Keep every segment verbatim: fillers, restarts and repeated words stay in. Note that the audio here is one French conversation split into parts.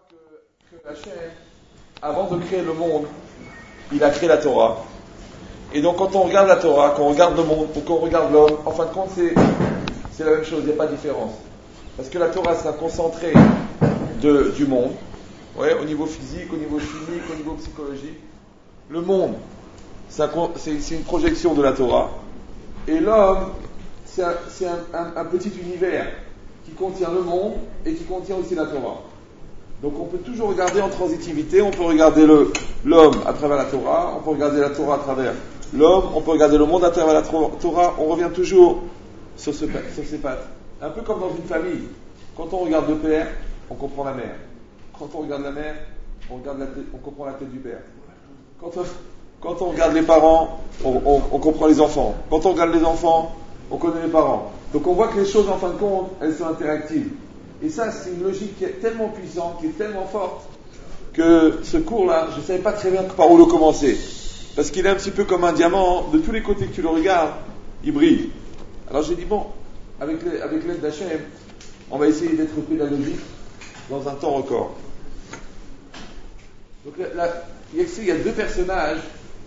que, que Hachem, avant de créer le monde, il a créé la Torah. Et donc quand on regarde la Torah, quand on regarde le monde, ou quand on regarde l'homme, en fin de compte c'est, c'est la même chose, il n'y a pas de différence. Parce que la Torah c'est un concentré de, du monde, ouais, au niveau physique, au niveau chimique, au niveau psychologique. Le monde, c'est, un, c'est, c'est une projection de la Torah. Et l'homme, c'est, un, c'est un, un, un petit univers qui contient le monde et qui contient aussi la Torah. Donc on peut toujours regarder en transitivité, on peut regarder le, l'homme à travers la Torah, on peut regarder la Torah à travers l'homme, on peut regarder le monde à travers la Torah, on revient toujours sur, ce, sur ces pattes. Un peu comme dans une famille, quand on regarde le père, on comprend la mère. Quand on regarde la mère, on, regarde la tête, on comprend la tête du père. Quand on, quand on regarde les parents, on, on, on comprend les enfants. Quand on regarde les enfants, on connaît les parents. Donc on voit que les choses en fin de compte, elles sont interactives. Et ça, c'est une logique qui est tellement puissante, qui est tellement forte, que ce cours-là, je ne savais pas très bien par où le commencer. Parce qu'il est un petit peu comme un diamant, de tous les côtés que tu le regardes, il brille. Alors j'ai dit, bon, avec, les, avec l'aide d'Hachem, on va essayer d'être pédagogique dans un temps record. Donc là, là, il y a deux personnages,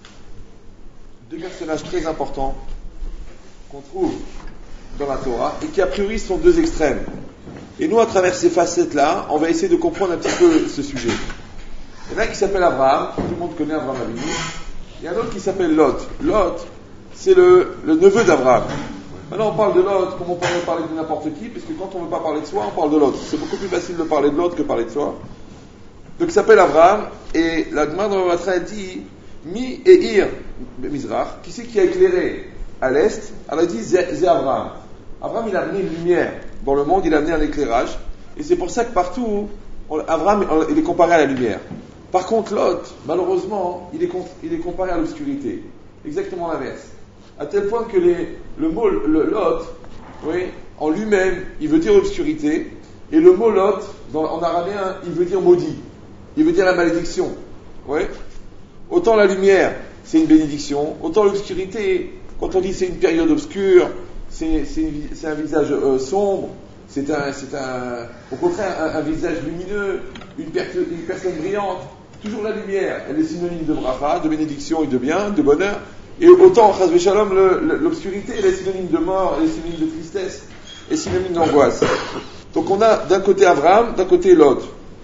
deux personnages très importants qu'on trouve dans la Torah, et qui a priori sont deux extrêmes. Et nous, à travers ces facettes-là, on va essayer de comprendre un petit peu ce sujet. Il y en a un qui s'appelle Abraham, tout le monde connaît Abraham Avinu. Il y en a un autre qui s'appelle Lot. Lot, c'est le, le neveu d'Abraham. Maintenant, on parle de Lot comme on pourrait parler de n'importe qui, puisque quand on ne veut pas parler de soi, on parle de l'autre. C'est beaucoup plus facile de parler de l'autre que de parler de soi. Donc, il s'appelle Abraham, et la Gemara dans la Batra dit Mi et Ir Mizrach, qui c'est qui a éclairé à l'est? Elle a dit c'est Abraham. Abraham, il a amené une lumière dans le monde, il a amené un éclairage, et c'est pour ça que partout, on, Abraham, il est comparé à la lumière. Par contre, Lot, malheureusement, il est, il est comparé à l'obscurité. Exactement l'inverse. À tel point que les, le mot le Lot, oui, en lui-même, il veut dire obscurité, et le mot Lot, dans, en araméen, il veut dire maudit. Il veut dire la malédiction. Oui. Autant la lumière, c'est une bénédiction, autant l'obscurité, quand on dit c'est une période obscure, c'est, c'est, une, c'est un visage euh, sombre, c'est, un, c'est un, au contraire un, un visage lumineux, une, per- une personne brillante. Toujours la lumière, elle est synonyme de bracha, de bénédiction et de bien, de bonheur. Et autant, chas v'shalom, le, le, l'obscurité, elle est synonyme de mort, elle est synonyme de tristesse, elle est synonyme d'angoisse. Donc on a d'un côté Abraham, d'un côté Lot.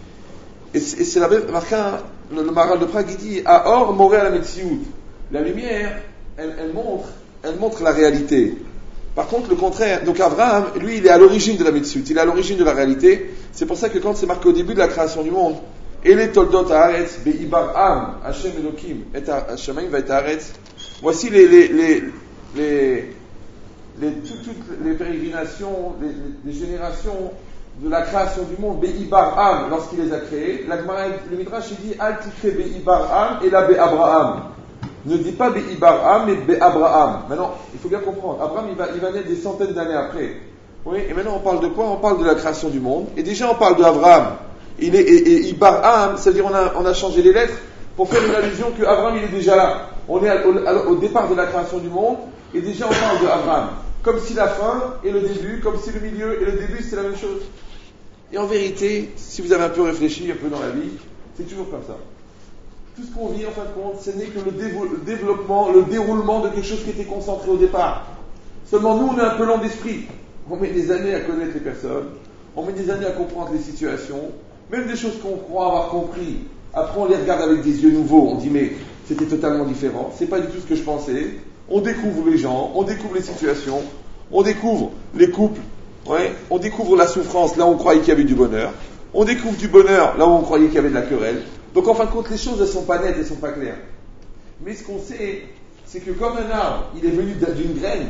Et c'est, et c'est la même, marqué, le, le Maharal de Prague, il dit, à or, moré à la metsiout. La lumière, elle, elle montre, elle montre la réalité. Par contre, le contraire, donc Abraham, lui, il est à l'origine de la metsiout, il est à l'origine de la réalité. C'est pour ça que quand c'est marqué au début de la création du monde, et les toldot haaretz be'ibar am Hashem Elokim et Hashemayim va être haaretz. Voici les les les les, les toutes, toutes les pérégrinations, les, les générations de la création du monde. Be'ibar am lorsqu'il les a créés. La Gemara, le Midrash il dit al tikre be'ibar am et la be'abraham. Ne dit pas be'ibar am mais be'abraham. Maintenant, il faut bien comprendre. Abraham il va il va naître des centaines d'années après. Oui. Et maintenant on parle de quoi? On parle de la création du monde. Et déjà on parle d'Abraham. Il est, et, et Ibarham, c'est-à-dire on a, on a changé les lettres pour faire une allusion que Abraham il est déjà là. On est à, au, au départ de la création du monde et déjà on parle de Abraham. Comme si la fin et le début, comme si le milieu et le début c'est la même chose. Et en vérité, si vous avez un peu réfléchi un peu dans la vie, c'est toujours comme ça. Tout ce qu'on vit en fin de compte, ce n'est que le, dévo- le développement, le déroulement de quelque chose qui était concentré au départ. Seulement nous on est un peu lent d'esprit. On met des années à connaître les personnes, on met des années à comprendre les situations. Même des choses qu'on croit avoir compris, après on les regarde avec des yeux nouveaux, on dit mais c'était totalement différent, c'est pas du tout ce que je pensais. On découvre les gens, on découvre les situations, on découvre les couples, ouais, on découvre la souffrance là où on croyait qu'il y avait du bonheur, on découvre du bonheur là où on croyait qu'il y avait de la querelle. Donc en fin de compte les choses elles sont pas nettes, elles sont pas claires. Mais ce qu'on sait, c'est que comme un arbre, il est venu d'une graine,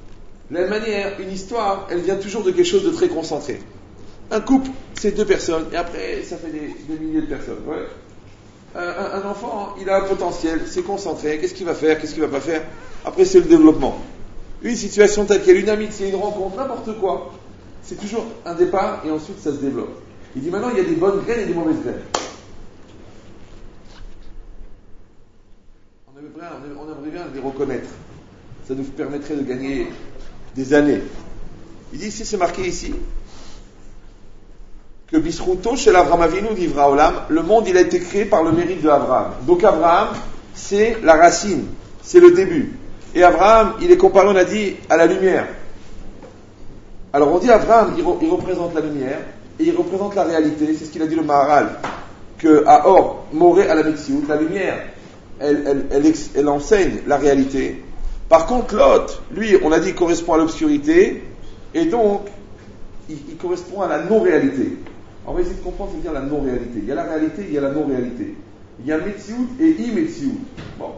de la même manière, une histoire, elle vient toujours de quelque chose de très concentré. Un couple, c'est deux personnes, et après, ça fait des, des milliers de personnes. Ouais. Un, un, un enfant, il a un potentiel, c'est concentré, qu'est-ce qu'il va faire, qu'est-ce qu'il va pas faire. Après, c'est le développement. Une situation telle qu'elle, une amitié, une rencontre, n'importe quoi. C'est toujours un départ, et ensuite, ça se développe. Il dit maintenant, il y a des bonnes graines et des mauvaises graines. On aimerait bien, on aimerait bien les reconnaître. Ça nous permettrait de gagner des années. Il dit, si c'est marqué ici, que Bisruto chez l'Avraham Avinu d'Ivra Olam, le monde il a été créé par le mérite de Abraham. Donc Abraham, c'est la racine, c'est le début. Et Abraham, il est comparé, on a dit, à la lumière. Alors on dit Abraham, il, re, il représente la lumière, et il représente la réalité, c'est ce qu'il a dit le Maharal, que à Or, Moré à la Metsiout, la lumière, elle, elle, elle, elle, elle enseigne la réalité. Par contre, Lot, lui, on a dit, correspond à l'obscurité, et donc, il, il correspond à la non-réalité. On va essayer de comprendre ce que veut dire la non-réalité. Il y a la réalité, il y a la non-réalité. Il y a Metsiout et I-Metsiout. Bon.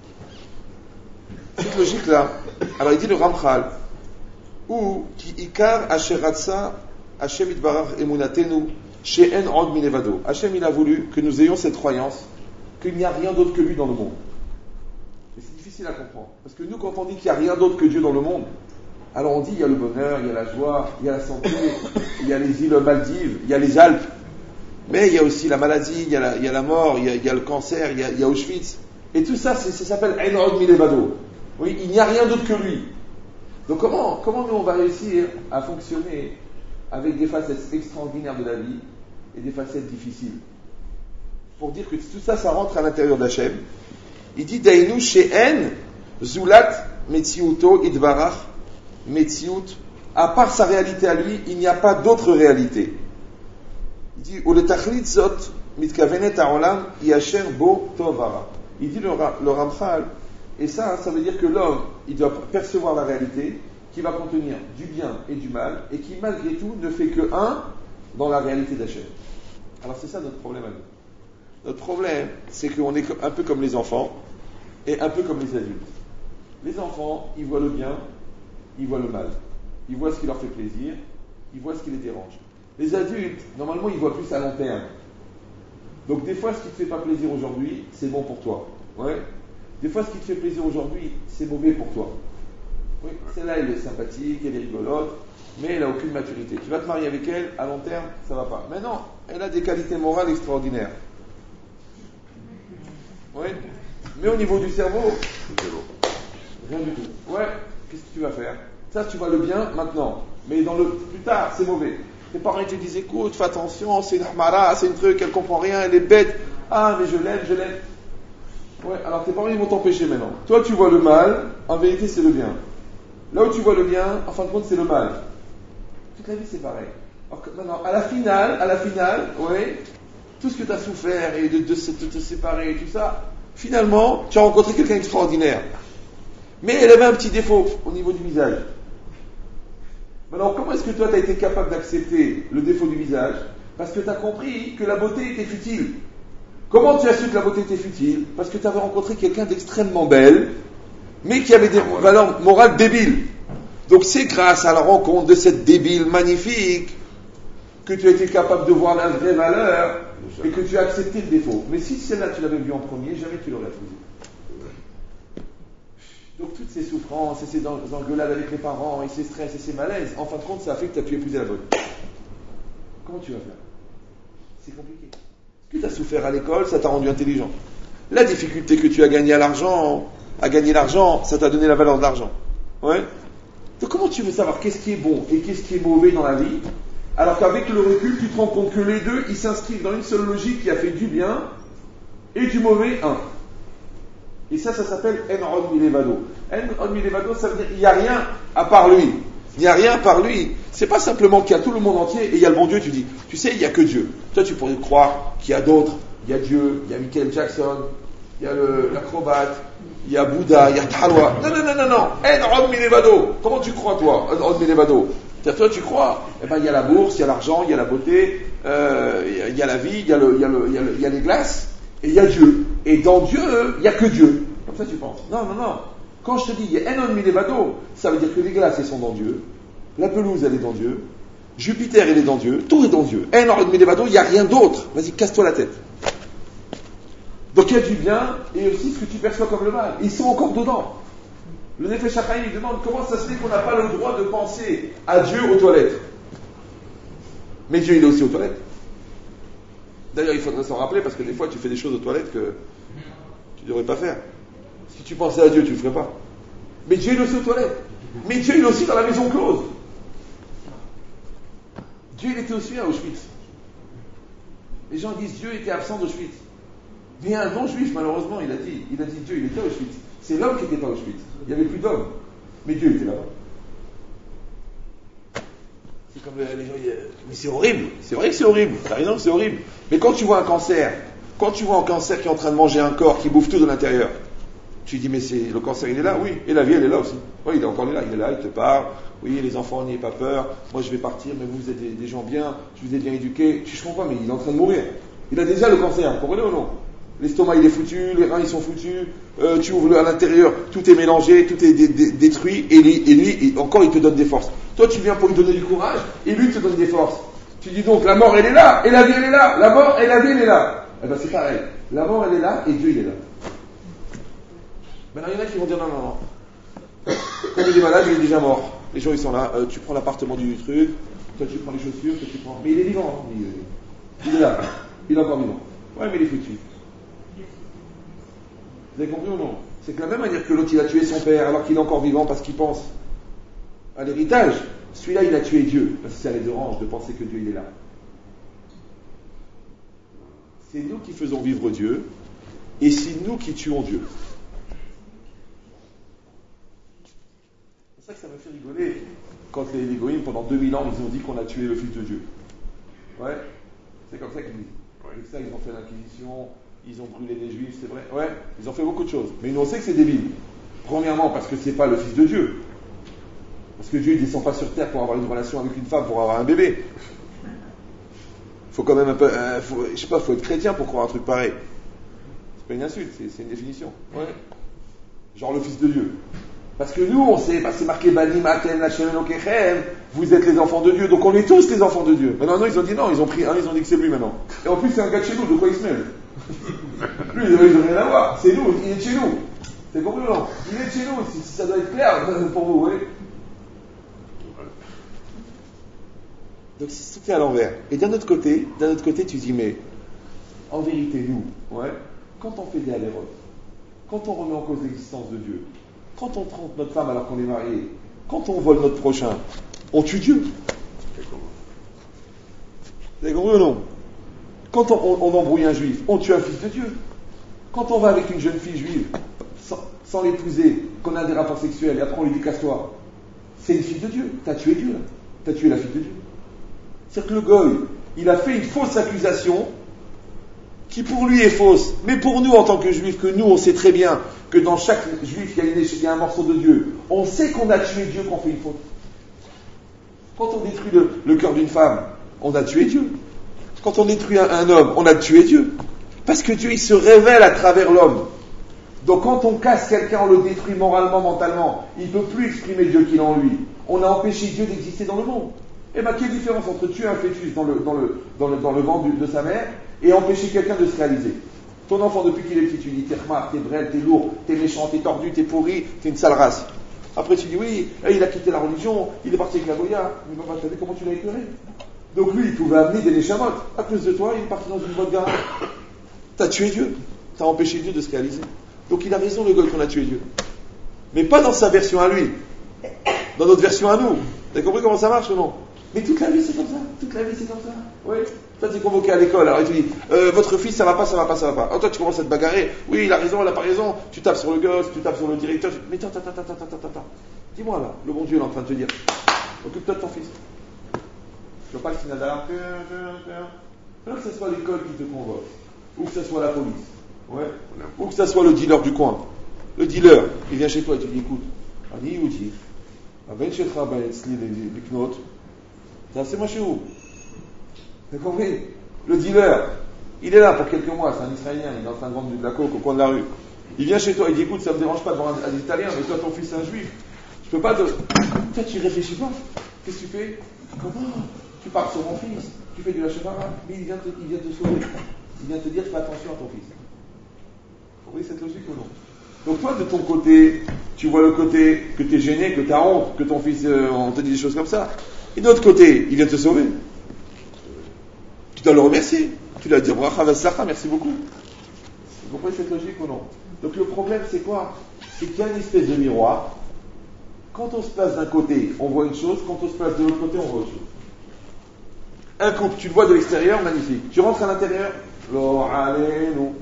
Cette logique-là, alors il dit le Ramchal, ou qui ikar asher ratsa Hashem itbarach emunatenu she'en od milevado. Hashem il a voulu que nous ayons cette croyance qu'il n'y a rien d'autre que lui dans le monde. Et c'est difficile à comprendre. Parce que nous, quand on dit qu'il n'y a rien d'autre que Dieu dans le monde, alors on dit il y a le bonheur, il y a la joie, il y a la santé, il y a les îles Maldives, il y a les Alpes, mais il y a aussi la maladie, il y a la, il y a la mort, il y a, il y a le cancer, il y a, il y a Auschwitz. Et tout ça, c'est, ça s'appelle En Od Milevado. Oui, il n'y a rien d'autre que lui. Donc comment, comment nous on va réussir à fonctionner avec des facettes extraordinaires de la vie et des facettes difficiles? Pour dire que tout ça, ça rentre à l'intérieur d'Hachem. Il dit Dainu she'en zulat metziuto idbarach metziut. À part sa réalité à lui, il n'y a pas d'autre réalité. Il dit Uletachlit zot mitkavenet ha'olam yasher bo tovara. Il dit le, le Ramchal, et ça, ça veut dire que l'homme, il doit percevoir la réalité qui va contenir du bien et du mal, et qui malgré tout ne fait que un dans la réalité d'Hachem. Alors c'est ça notre problème à nous. Notre problème, c'est qu'on est un peu comme les enfants et un peu comme les adultes. Les enfants, ils voient le bien, ils voient le mal. Ils voient ce qui leur fait plaisir, ils voient ce qui les dérange. Les adultes, normalement, ils voient plus à long terme. Donc des fois, ce qui te fait pas plaisir aujourd'hui, c'est bon pour toi. Ouais. Des fois, ce qui te fait plaisir aujourd'hui, c'est mauvais pour toi. Oui, celle-là, elle est sympathique, elle est rigolote, mais elle n'a aucune maturité. Tu vas te marier avec elle, à long terme, ça va pas. Mais non, elle a des qualités morales extraordinaires. Oui, mais au niveau du cerveau, rien du tout. Ouais, qu'est-ce que tu vas faire? Ça, tu vois le bien maintenant, mais dans le plus tard, c'est mauvais. Tes parents ils te disent, écoute, fais attention, c'est une hamara, c'est une truc, elle comprend rien, elle est bête. Ah, mais je l'aime, je l'aime. Ouais, alors tes parents ils vont t'empêcher maintenant. Toi, tu vois le mal, en vérité, c'est le bien. Là où tu vois le bien, en fin de compte, c'est le mal. Toute la vie, c'est pareil. Alors que maintenant, à la finale, à la finale, ouais, tout ce que tu as souffert et de, de, de, de te séparer et tout ça, finalement, tu as rencontré quelqu'un d'extraordinaire. Mais elle avait un petit défaut au niveau du visage. Alors, comment est-ce que toi, tu as été capable d'accepter le défaut du visage? Parce que tu as compris que la beauté était futile. Comment tu as su que la beauté était futile? Parce que tu avais rencontré quelqu'un d'extrêmement belle, mais qui avait des valeurs morales débiles. Donc, c'est grâce à la rencontre de cette débile magnifique que tu as été capable de voir la vraie valeur et que tu as accepté le défaut. Mais si celle-là, tu l'avais vue en premier, jamais tu l'aurais refusée. Donc toutes ces souffrances, et ces engueulades avec les parents, et ces stress, et ces malaises, en fin de compte, ça a fait que tu as pu épouser la bonne. Comment tu vas faire? C'est compliqué. Ce que tu as souffert à l'école, ça t'a rendu intelligent. La difficulté que tu as gagné à l'argent, à gagner l'argent, ça t'a donné la valeur de l'argent. Ouais. Donc comment tu veux savoir qu'est-ce qui est bon et qu'est-ce qui est mauvais dans la vie, alors qu'avec le recul, tu te rends compte que les deux, ils s'inscrivent dans une seule logique qui a fait du bien et du mauvais un. Et ça, ça s'appelle En Od Milevado. En Od Milevado, ça veut dire il n'y a rien à part lui. Il n'y a rien à part lui. C'est pas simplement qu'il y a tout le monde entier et il y a le bon Dieu. Tu dis, tu sais, il n'y a que Dieu. Toi, tu pourrais croire qu'il y a d'autres. Il y a Dieu, il y a Michael Jackson, il y a le, l'acrobate, il y a Bouddha, il y a Talwa. Non, non, non, non, non. En Od Milevado. Comment tu crois, toi, En Od Milevado? Toi, tu crois? Eh ben, il y a la bourse, il y a l'argent, il y a la beauté, euh, il, y a, il y a la vie, il y a, le, il, y a le, il, y a le, il y a les glaces. Et il y a Dieu. Et dans Dieu, il n'y a que Dieu. Comme ça tu penses. Non, non, non. Quand je te dis, il y a En Od Milevado, ça veut dire que les glaces, elles sont dans Dieu. La pelouse, elle est dans Dieu. Jupiter, il est dans Dieu. Tout est dans Dieu. En Od Milevado, il n'y a rien d'autre. Vas-y, casse-toi la tête. Donc il y a du bien et aussi ce que tu perçois comme le mal. Ils sont encore dedans. Le Nefesh HaChaim, il demande comment ça se fait qu'on n'a pas le droit de penser à Dieu aux toilettes. Mais Dieu, il est aussi aux toilettes. D'ailleurs, il faudrait s'en rappeler parce que des fois, tu fais des choses aux toilettes que tu ne devrais pas faire. Si tu pensais à Dieu, tu ne le ferais pas. Mais Dieu, il est aussi aux toilettes. Mais Dieu, il est aussi dans la maison close. Dieu, il était aussi à Auschwitz. Les gens disent Dieu était absent d'Auschwitz. Mais il y a un non-juif, malheureusement, il a dit, il a dit Dieu, il était à Auschwitz. C'est l'homme qui n'était pas à Auschwitz. Il n'y avait plus d'hommes. Mais Dieu était là-bas. C'est comme les gens disent, mais c'est horrible. C'est vrai que c'est horrible. T'as raison, c'est horrible. Mais quand tu vois un cancer, quand tu vois un cancer qui est en train de manger un corps, qui bouffe tout de l'intérieur, tu dis, mais c'est, le cancer, il est là, oui. Et la vie, elle est là aussi. Oui, il est encore là, il est là, il te parle. Oui, les enfants, n'ayez pas peur. Moi, je vais partir, mais vous, vous êtes des, des gens bien. Je vous ai bien éduqués. Je comprends pas, mais il est en train de mourir. Il a déjà le cancer, vous comprenez ou non? L'estomac, il est foutu, les reins, ils sont foutus. Euh, tu ouvres le, à l'intérieur, tout est mélangé, tout est dé, dé, détruit. Et lui, et lui et encore, il te donne des forces. Toi, tu viens pour lui donner du courage, et lui, il te donne des forces. Tu dis donc, la mort, elle est là, et la vie, elle est là. La mort et la vie, elle est là. Eh ben, c'est pareil. La mort, elle est là, et Dieu, il est là. Maintenant, il y en a qui vont dire non, non, non. Quand il est malade, il est déjà mort. Les gens, ils sont là. Euh, tu prends l'appartement du truc, toi, tu prends les chaussures, toi, tu prends. Mais il est vivant, hein. il, il est là. Il est encore vivant. Ouais, mais il est foutu. Vous avez compris ou non? C'est que de la même manière que l'autre, il a tué son père alors qu'il est encore vivant parce qu'il pense à l'héritage. Celui-là, il a tué Dieu parce que ça les dérange de penser que Dieu, il est là. C'est nous qui faisons vivre Dieu et c'est nous qui tuons Dieu. C'est ça que ça me fait rigoler quand les, les goïms, pendant deux mille ans, ils ont dit qu'on a tué le Fils de Dieu. Ouais, c'est comme ça qu'ils disent. Avec ça, ils ont fait l'inquisition, ils ont brûlé des juifs, c'est vrai. Ouais, ils ont fait beaucoup de choses. Mais nous, on sait que c'est débile. Premièrement, parce que c'est pas le Fils de Dieu. Parce que Dieu ne descend pas sur terre pour avoir une relation avec une femme, pour avoir un bébé. Il faut quand même un peu, euh, faut, je sais pas, faut être chrétien pour croire un truc pareil. C'est pas une insulte, c'est, c'est une définition. Ouais. Genre le Fils de Dieu. Parce que nous, on sait, bah, c'est marqué Banim Aten Hashem Elokechem, vous êtes les enfants de Dieu, donc on est tous les enfants de Dieu. Maintenant, non, ils ont dit non, ils ont pris un, ils ont dit que c'est lui maintenant. Et en plus, c'est un gars de chez nous, de quoi il se mêle? Lui, ils n'ont rien à voir, c'est nous, il est de chez nous. C'est compris ou non? Il est de chez nous, si, si ça doit être clair pour vous, oui. Donc, c'est tout est à l'envers. Et d'un autre côté, d'un autre côté, tu dis, mais en vérité, nous, ouais, quand on fait des alérotes, quand on remet en cause l'existence de Dieu, quand on trompe notre femme alors qu'on est marié, quand on vole notre prochain, on tue Dieu. Vous avez compris ou non? Quand on, on, on embrouille un juif, on tue un fils de Dieu. Quand on va avec une jeune fille juive, sans, sans l'épouser, qu'on a des rapports sexuels, et après on lui dit casse-toi, c'est une fille de Dieu. T'as tué Dieu, là. T'as tué la fille de Dieu. C'est-à-dire que le goy, il a fait une fausse accusation qui pour lui est fausse, mais pour nous en tant que juifs, que nous on sait très bien que dans chaque juif il y a, une, il y a un morceau de Dieu, on sait qu'on a tué Dieu quand on fait une faute. Quand on détruit le, le cœur d'une femme, on a tué Dieu. Quand on détruit un, un homme, on a tué Dieu. Parce que Dieu il se révèle à travers l'homme. Donc quand on casse quelqu'un, on le détruit moralement, mentalement, il ne peut plus exprimer Dieu qu'il a en lui. On a empêché Dieu d'exister dans le monde. Et bien, quelle différence entre tuer un fœtus dans le, dans le, dans le, dans le ventre de sa mère et empêcher quelqu'un de se réaliser? Ton enfant, depuis qu'il est petit, tu lui dis t'es remar, t'es brel, t'es lourd, t'es méchant, t'es tordu, t'es pourri, t'es une sale race. Après, tu dis oui, il a quitté la religion, il est parti avec la Goya. Mais papa, tu savais comment tu l'as éclairé? Donc lui, il pouvait amener des néchamotes. À cause de toi, il est parti dans une boîte garage. T'as tué Dieu. T'as empêché Dieu de se réaliser. Donc il a raison, le gars, qu'on a tué Dieu. Mais pas dans sa version à lui. Dans notre version à nous. Vous avez compris comment ça marche ou non? Mais toute la vie c'est comme ça, toute la vie c'est comme ça. Oui. Toi tu es convoqué à l'école, alors tu dis, euh, votre fils ça va pas, ça va pas, ça va pas. Alors toi tu commences à te bagarrer, oui il a raison, il a pas raison, tu tapes sur le gosse, tu tapes sur le directeur, tu... mais attends, attends, attends, attends, attends, attends. Dis-moi là, le bon Dieu est en train de te dire, occupe-toi de ton fils. Tu vois pas le signal d'alarme, que ce soit l'école qui te convoque, ou que ce soit la police, ouais. Ou que ce soit le dealer du coin. Le dealer, il vient chez toi et tu dis, écoute, Ani Yudi, avec chez Trabaï, les knots, c'est moi chez vous. Vous avez compris? Le dealer, il est là pour quelques mois, c'est un Israélien, il est en train de vendre de la coke au coin de la rue. Il vient chez toi, il dit écoute, ça me dérange pas de voir un, un Italien, mais toi ton fils c'est un juif. Je peux pas te. Toi tu réfléchis pas. Qu'est-ce que tu fais? Comment? Tu parles sur mon fils, tu fais du lâcher-parade, mais il vient, te, il vient te sauver. Il vient te dire fais attention à ton fils. Vous voyez cette logique ou non? Donc toi de ton côté, tu vois le côté que tu es gêné, que tu as honte, que ton fils, euh, on te dit des choses comme ça. Et de l'autre côté, il vient te sauver. Tu dois le remercier. Tu dois dire, merci beaucoup. Vous comprenez cette logique ou non? Donc le problème, c'est quoi? C'est qu'il y a une espèce de miroir. Quand on se place d'un côté, on voit une chose. Quand on se place de l'autre côté, on voit autre chose. Un couple, tu le vois de l'extérieur, magnifique. Tu rentres à l'intérieur, oh, allez, non.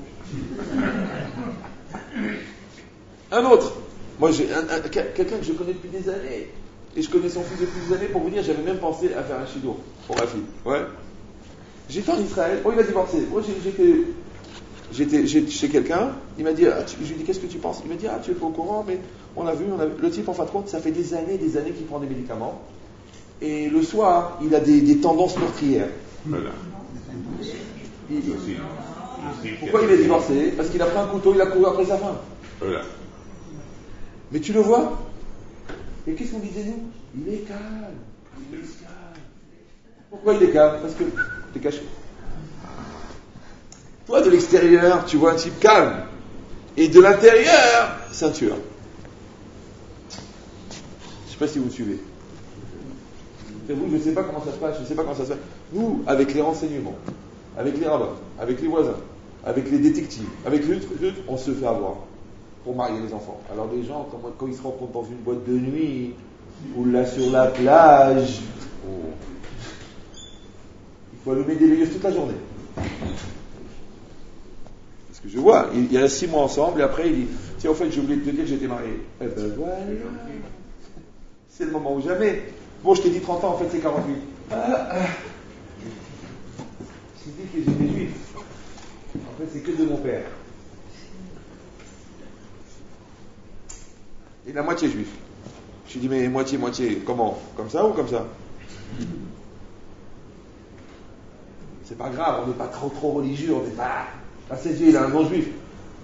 Un autre, moi j'ai un, un, quelqu'un que je connais depuis des années, et je connais son fils depuis des années, pour vous dire, j'avais même pensé à faire un chidour pour ma fille. Ouais. J'étais en Israël, oh il a divorcé, moi j'étais, j'étais, j'étais chez quelqu'un, il m'a dit, ah, tu, je lui ai dit qu'est-ce que tu penses? Il m'a dit, ah tu es pas au courant, mais on a vu, on a vu. Le type en fin de compte, ça fait des années, des années qu'il prend des médicaments, et le soir, il a des, des tendances meurtrières. Voilà. Il, il, pourquoi il est divorcé? Parce qu'il a pris un couteau, il a couru après sa femme. Voilà. Mais tu le vois? Et qu'est-ce qu'on disait nous? Il est calme. Il est calme. Pourquoi il est calme? Parce que t'es caché. Toi, de l'extérieur, tu vois un type calme. Et de l'intérieur, c'est un tueur. Je ne sais pas si vous me suivez. Vous, je ne sais pas comment ça se passe, je ne sais pas comment ça se passe. Nous, avec les renseignements, avec les rabbins, avec les voisins, avec les détectives, avec les trucs, on se fait avoir pour marier les enfants. Alors les gens, quand, quand ils se rencontrent dans une boîte de nuit, ou là sur la plage, oh, il faut allumer des veilleuses toute la journée. Parce que je vois, il, il y a six mois ensemble, et après il dit, tiens, au fait, j'ai oublié de te dire que j'étais marié. Eh ben voilà, c'est le moment ou jamais. Bon, je t'ai dit trente ans, en fait, c'est quarante-huit. Ah, ah. Je t'ai dit que j'étais juif. En fait, c'est que de mon père. Et la moitié juif. Je lui dis, mais moitié, moitié, comment? Comme ça ou comme ça? C'est pas grave, on n'est pas trop trop religieux, on n'est pas... Ah, c'est Dieu, il a un nom juif.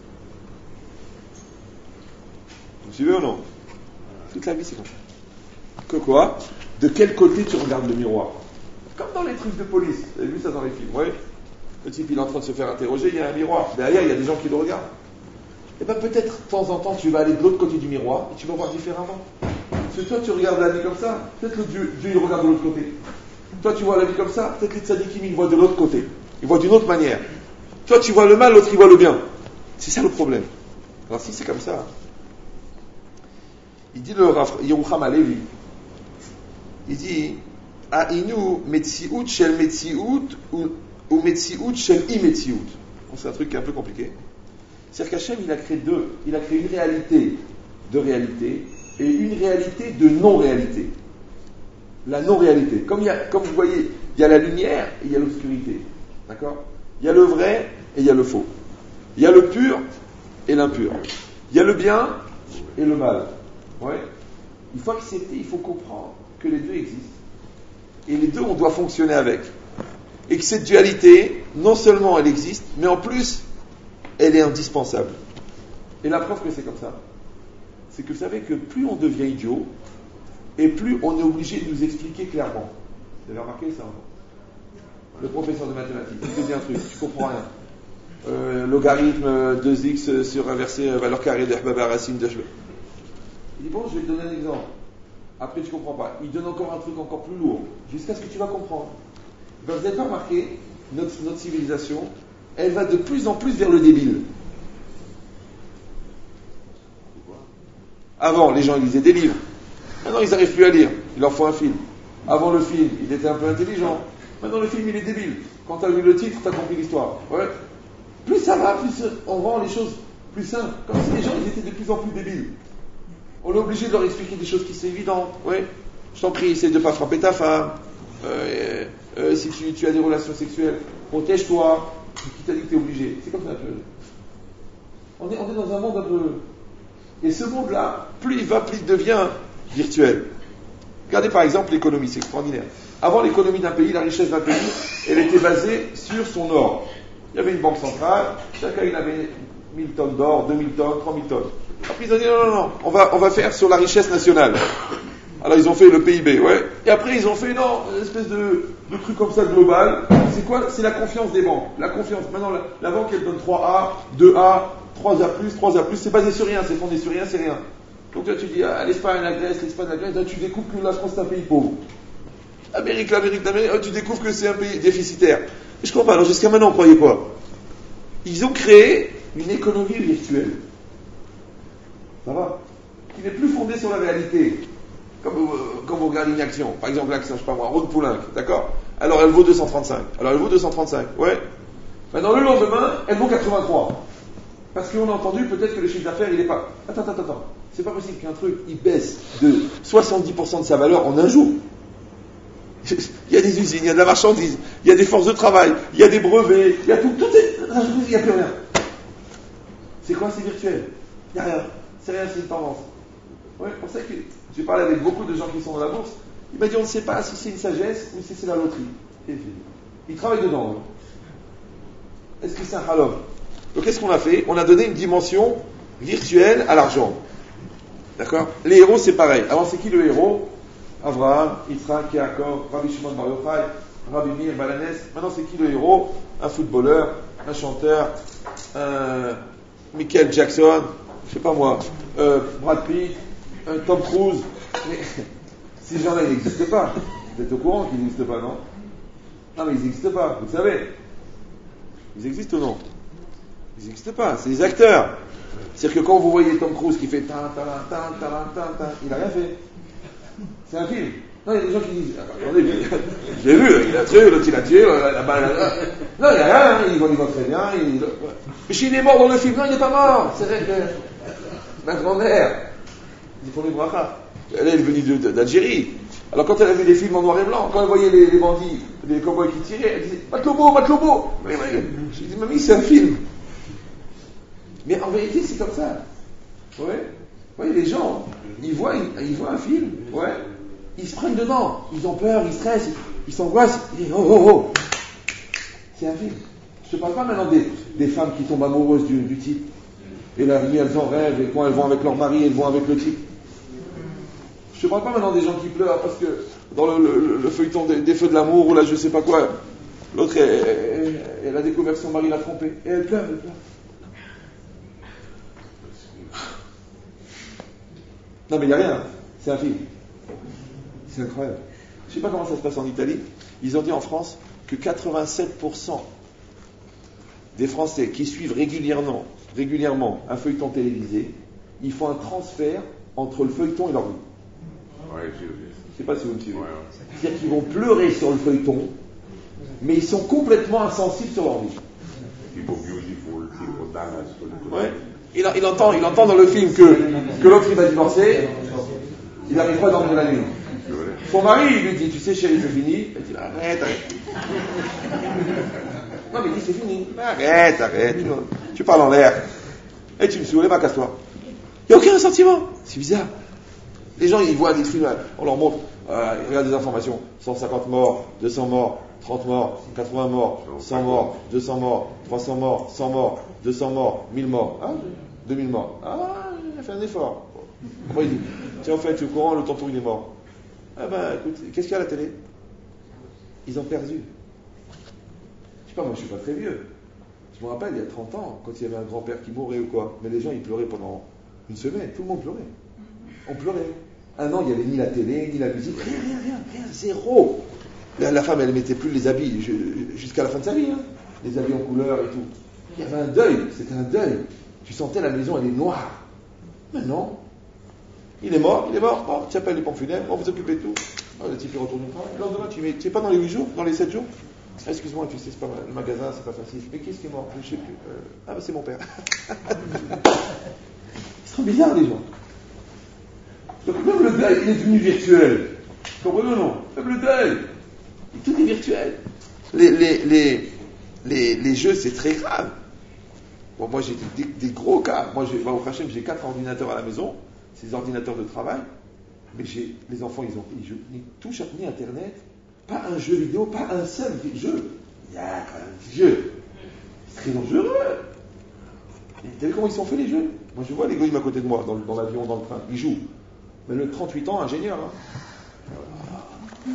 Vous suivez ou non? Toute la vie, c'est comme ça. Que quoi? De quel côté tu regardes le miroir? Comme dans les trucs de police. Vous avez vu ça dans les films? Oui. Le type, il est en train de se faire interroger, il y a un miroir. Derrière, il y a des gens qui le regardent. Et bien peut-être, de temps en temps, tu vas aller de l'autre côté du miroir et tu vas voir différemment. Parce que toi, tu regardes la vie comme ça, peut-être le Dieu, Dieu il regarde de l'autre côté. Toi, tu vois la vie comme ça, peut-être les tzadikim, ils voient de l'autre côté. Ils voient d'une autre manière. Toi, tu vois le mal, l'autre, il voit le bien. C'est ça le problème. Alors si c'est comme ça, il dit le Rav Yerucham Halevi, il dit Aïnou metsiout shel metsiout ou metsiout shel imetsiout. C'est un truc un peu compliqué. C'est-à-dire qu'Hachem, il a créé deux. Il a créé une réalité de réalité et une réalité de non-réalité. La non-réalité. Comme, il y a, comme vous voyez, il y a la lumière et il y a l'obscurité. D'accord? Il y a le vrai et il y a le faux. Il y a le pur et l'impur. Il y a le bien et le mal. Ouais. Il faut accepter, il faut comprendre que les deux existent. Et les deux, on doit fonctionner avec. Et que cette dualité, non seulement elle existe, mais en plus, elle est indispensable. Et la preuve que c'est comme ça, c'est que vous savez que plus on devient idiot, et plus on est obligé de nous expliquer clairement. Vous avez remarqué ça? Le professeur de mathématiques, il te dit un truc, tu comprends rien. Euh, logarithme deux x sur inversé, valeur carrée de Hbaba racine de Hbaba. Il dit bon, je vais te donner un exemple. Après, tu comprends pas. Il donne encore un truc encore plus lourd, jusqu'à ce que tu vas comprendre. Ben, vous n'avez pas remarqué, notre, notre civilisation, elle va de plus en plus vers le débile. Avant, les gens ils lisaient des livres. Maintenant, ils n'arrivent plus à lire. Il leur faut un film. Avant le film, il était un peu intelligent. Maintenant, le film, il est débile. Quand tu as lu le titre, tu as compris l'histoire. Ouais. Plus ça va, plus on rend les choses plus simples. Comme si les gens ils étaient de plus en plus débiles. On est obligé de leur expliquer des choses qui sont évidentes. Ouais. Je t'en prie, essaie de ne pas frapper ta femme. Euh, euh, si tu, tu as des relations sexuelles, protège-toi. Qui t'a dit que tu es obligé? C'est comme ça. On est, on est dans un monde un peu... Et ce monde-là, plus il va, plus il devient virtuel. Regardez par exemple l'économie, c'est extraordinaire. Avant l'économie d'un pays, la richesse d'un pays, elle était basée sur son or. Il y avait une banque centrale, chacun il avait mille tonnes d'or, deux mille tonnes, trois mille tonnes. Après ils ont dit non, non, non, on va, on va faire sur la richesse nationale. Alors ils ont fait le P I B, ouais. Et après ils ont fait, non, une espèce de, de truc comme ça global. C'est quoi? C'est la confiance des banques. La confiance. Maintenant, la, la banque elle donne trois A, deux A, trois A plus, trois A plus. C'est basé sur rien, c'est fondé sur rien, c'est rien. Donc là tu dis, ah, l'Espagne, la Grèce, l'Espagne, la Grèce, là tu découvres que la France c'est un pays pauvre. Amérique, l'Amérique, l'Amérique, tu découvres que c'est un pays déficitaire. Je comprends pas. Alors jusqu'à maintenant, on croyait quoi? Ils ont créé une économie virtuelle. Ça va? Qui n'est plus fondée sur la réalité. Comme, euh, comme vous regardez une action. Par exemple, l'action, je sais pas moi, Rhône Poulenc, d'accord? Alors elle vaut deux cent trente-cinq. Alors elle vaut deux cent trente-cinq. Ouais. Maintenant le lendemain, elle vaut quatre-vingt-trois. Parce qu'on a entendu peut-être que le chiffre d'affaires, il est pas. Attends, attends, attends. C'est pas possible qu'un truc, il baisse de soixante-dix pour cent de sa valeur en un jour. Il y a des usines, il y a de la marchandise, il y a des forces de travail, il y a des brevets, il y a tout. Tout est. Il n'y a plus rien. C'est quoi? C'est virtuel. Il n'y a rien. C'est rien, c'est une tendance. Ouais, c'est pour ça que j'ai parlé avec beaucoup de gens qui sont dans la bourse. Il m'a dit on ne sait pas si c'est une sagesse ou si c'est la loterie. Il travaille dedans. Hein. Est-ce que c'est un halom? Donc qu'est-ce qu'on a fait? On a donné une dimension virtuelle à l'argent. D'accord? Les héros c'est pareil. Avant c'est qui le héros? Abraham, Yitzhak, Yaakov, Rabbi Shimon Bar Yochai, Rabbi Meir, Balanes. Maintenant c'est qui le héros? Un footballeur, un chanteur, un Michael Jackson, je sais pas moi, euh, Brad Pitt, un Tom Cruise. Mais ces gens-là ils n'existent pas. Vous êtes au courant qu'ils n'existent pas, non? Non mais ils n'existent pas, vous le savez. Ils existent ou non? Ils n'existent pas, c'est des acteurs. C'est-à-dire que quand vous voyez Tom Cruise qui fait tin, tin, tin, tin, tin, tin, il n'a rien fait. C'est un film. Non, il y a des gens qui disent, attendez, j'ai vu, il a tué, l'autre il a tué, la, la balle. Non, il n'y a rien, il va, il va très bien. Il... Mais s'il est mort dans le film, non, il n'est pas mort. C'est vrai que ma grand-mère, il faut les bracha. Elle est venue de, d'Algérie. Alors quand elle a vu des films en noir et blanc, quand elle voyait les, les bandits, les cowboys qui tiraient, elle disait Matlobo, Matlobo. Je dis mamie, c'est un film. Mais en vérité, c'est comme ça. Ouais. Ouais, les gens, ils voient, ils, ils voient un film, ouais. Ils se prennent dedans, ils ont peur, ils stressent, ils s'angoissent. Ils disent oh oh oh. C'est un film. Je te parle pas maintenant des, des femmes qui tombent amoureuses du, du type. Et la nuit, elles en rêvent, et quand elles vont avec leur mari, elles vont avec le type. Je te parle pas maintenant des gens qui pleurent parce que dans le, le, le feuilleton des, des feux de l'amour ou là je sais pas quoi, l'autre elle, elle, elle a découvert que son mari l'a trompée et elle pleure, elle pleure. Non mais il n'y a rien, c'est un film. C'est incroyable. Je sais pas comment ça se passe en Italie. Ils ont dit en France que quatre-vingt-sept pour cent des Français qui suivent régulièrement, régulièrement un feuilleton télévisé, ils font un transfert entre le feuilleton et leur vie. Ouais, je ne sais pas si vous me suivez. Ouais, ouais. C'est-à-dire qu'ils vont pleurer sur le feuilleton, mais ils sont complètement insensibles sur leur vie. People beautiful, people dance. Ouais. Il, il, entend, il entend dans le film que, que l'autre il va divorcer, il n'arrive pas à dormir la nuit. Son mari il lui dit, tu sais chérie, c'est fini. Elle dit, arrête, arrête. Non mais il dit, c'est fini. Arrête, arrête, tu, tu parles en l'air. Et tu me saoules, bah casse-toi. Il n'y a aucun sentiment. C'est bizarre. Les gens, ils voient des films, on leur montre, euh, ils regardent des informations, cent cinquante morts, deux cents morts, trente morts, quatre-vingts morts, cent morts, deux cents morts, trois cents morts, cent morts, deux cents morts, mille morts, ah, deux mille morts. Ah, j'ai fait un effort. Moi, il dit, tiens, en fait, tu es au courant, le tonton, il est mort. Ah ben, écoute, qu'est-ce qu'il y a à la télé? Ils ont perdu. Je sais pas, moi, je suis pas très vieux. Je me rappelle, il y a trente ans, quand il y avait un grand-père qui mourait ou quoi, mais les gens, ils pleuraient pendant une semaine, tout le monde pleurait. On pleurait. Un an, il n'y avait ni la télé, ni la musique, rien, rien, rien, rien, zéro. La, la femme, elle ne mettait plus les habits jusqu'à la fin de sa vie, hein. Les habits en couleur et tout. Il y avait un deuil, c'était un deuil. Tu sentais la maison, elle est noire. Maintenant, il est mort, il est mort, bon, tu appelles les pompes funèbres, on vous occupe de tout. Oh, le type, il retourne au travail. Le lendemain, tu n'es pas dans les huit jours, dans les sept jours. Ah, excuse-moi, tu sais, c'est pas le magasin, c'est pas facile. Mais qui est-ce qui est mort? Je ne sais plus. Euh, ah, ben c'est mon père. Ils sont bizarres, les gens. Donc même le deuil, il est devenu virtuel. Comprenez ou non? Même le deuil, tout est virtuel. Les, les, les, les, les jeux, c'est très grave. Bon, moi, j'ai des, des gros cas. Moi, j'ai, bah, au Hachem, j'ai quatre ordinateurs à la maison. C'est des ordinateurs de travail. Mais j'ai, les enfants, ils ont, ils jouent, ils touchent ni Internet, pas un jeu vidéo, pas un seul jeu. Il y a un jeu. C'est très dangereux. Vous savez comment ils sont faits, les jeux? Moi, je vois les gars à côté de moi, dans, dans l'avion, dans le train. Ils jouent. Mais le trente-huit ans, ingénieur. Hein.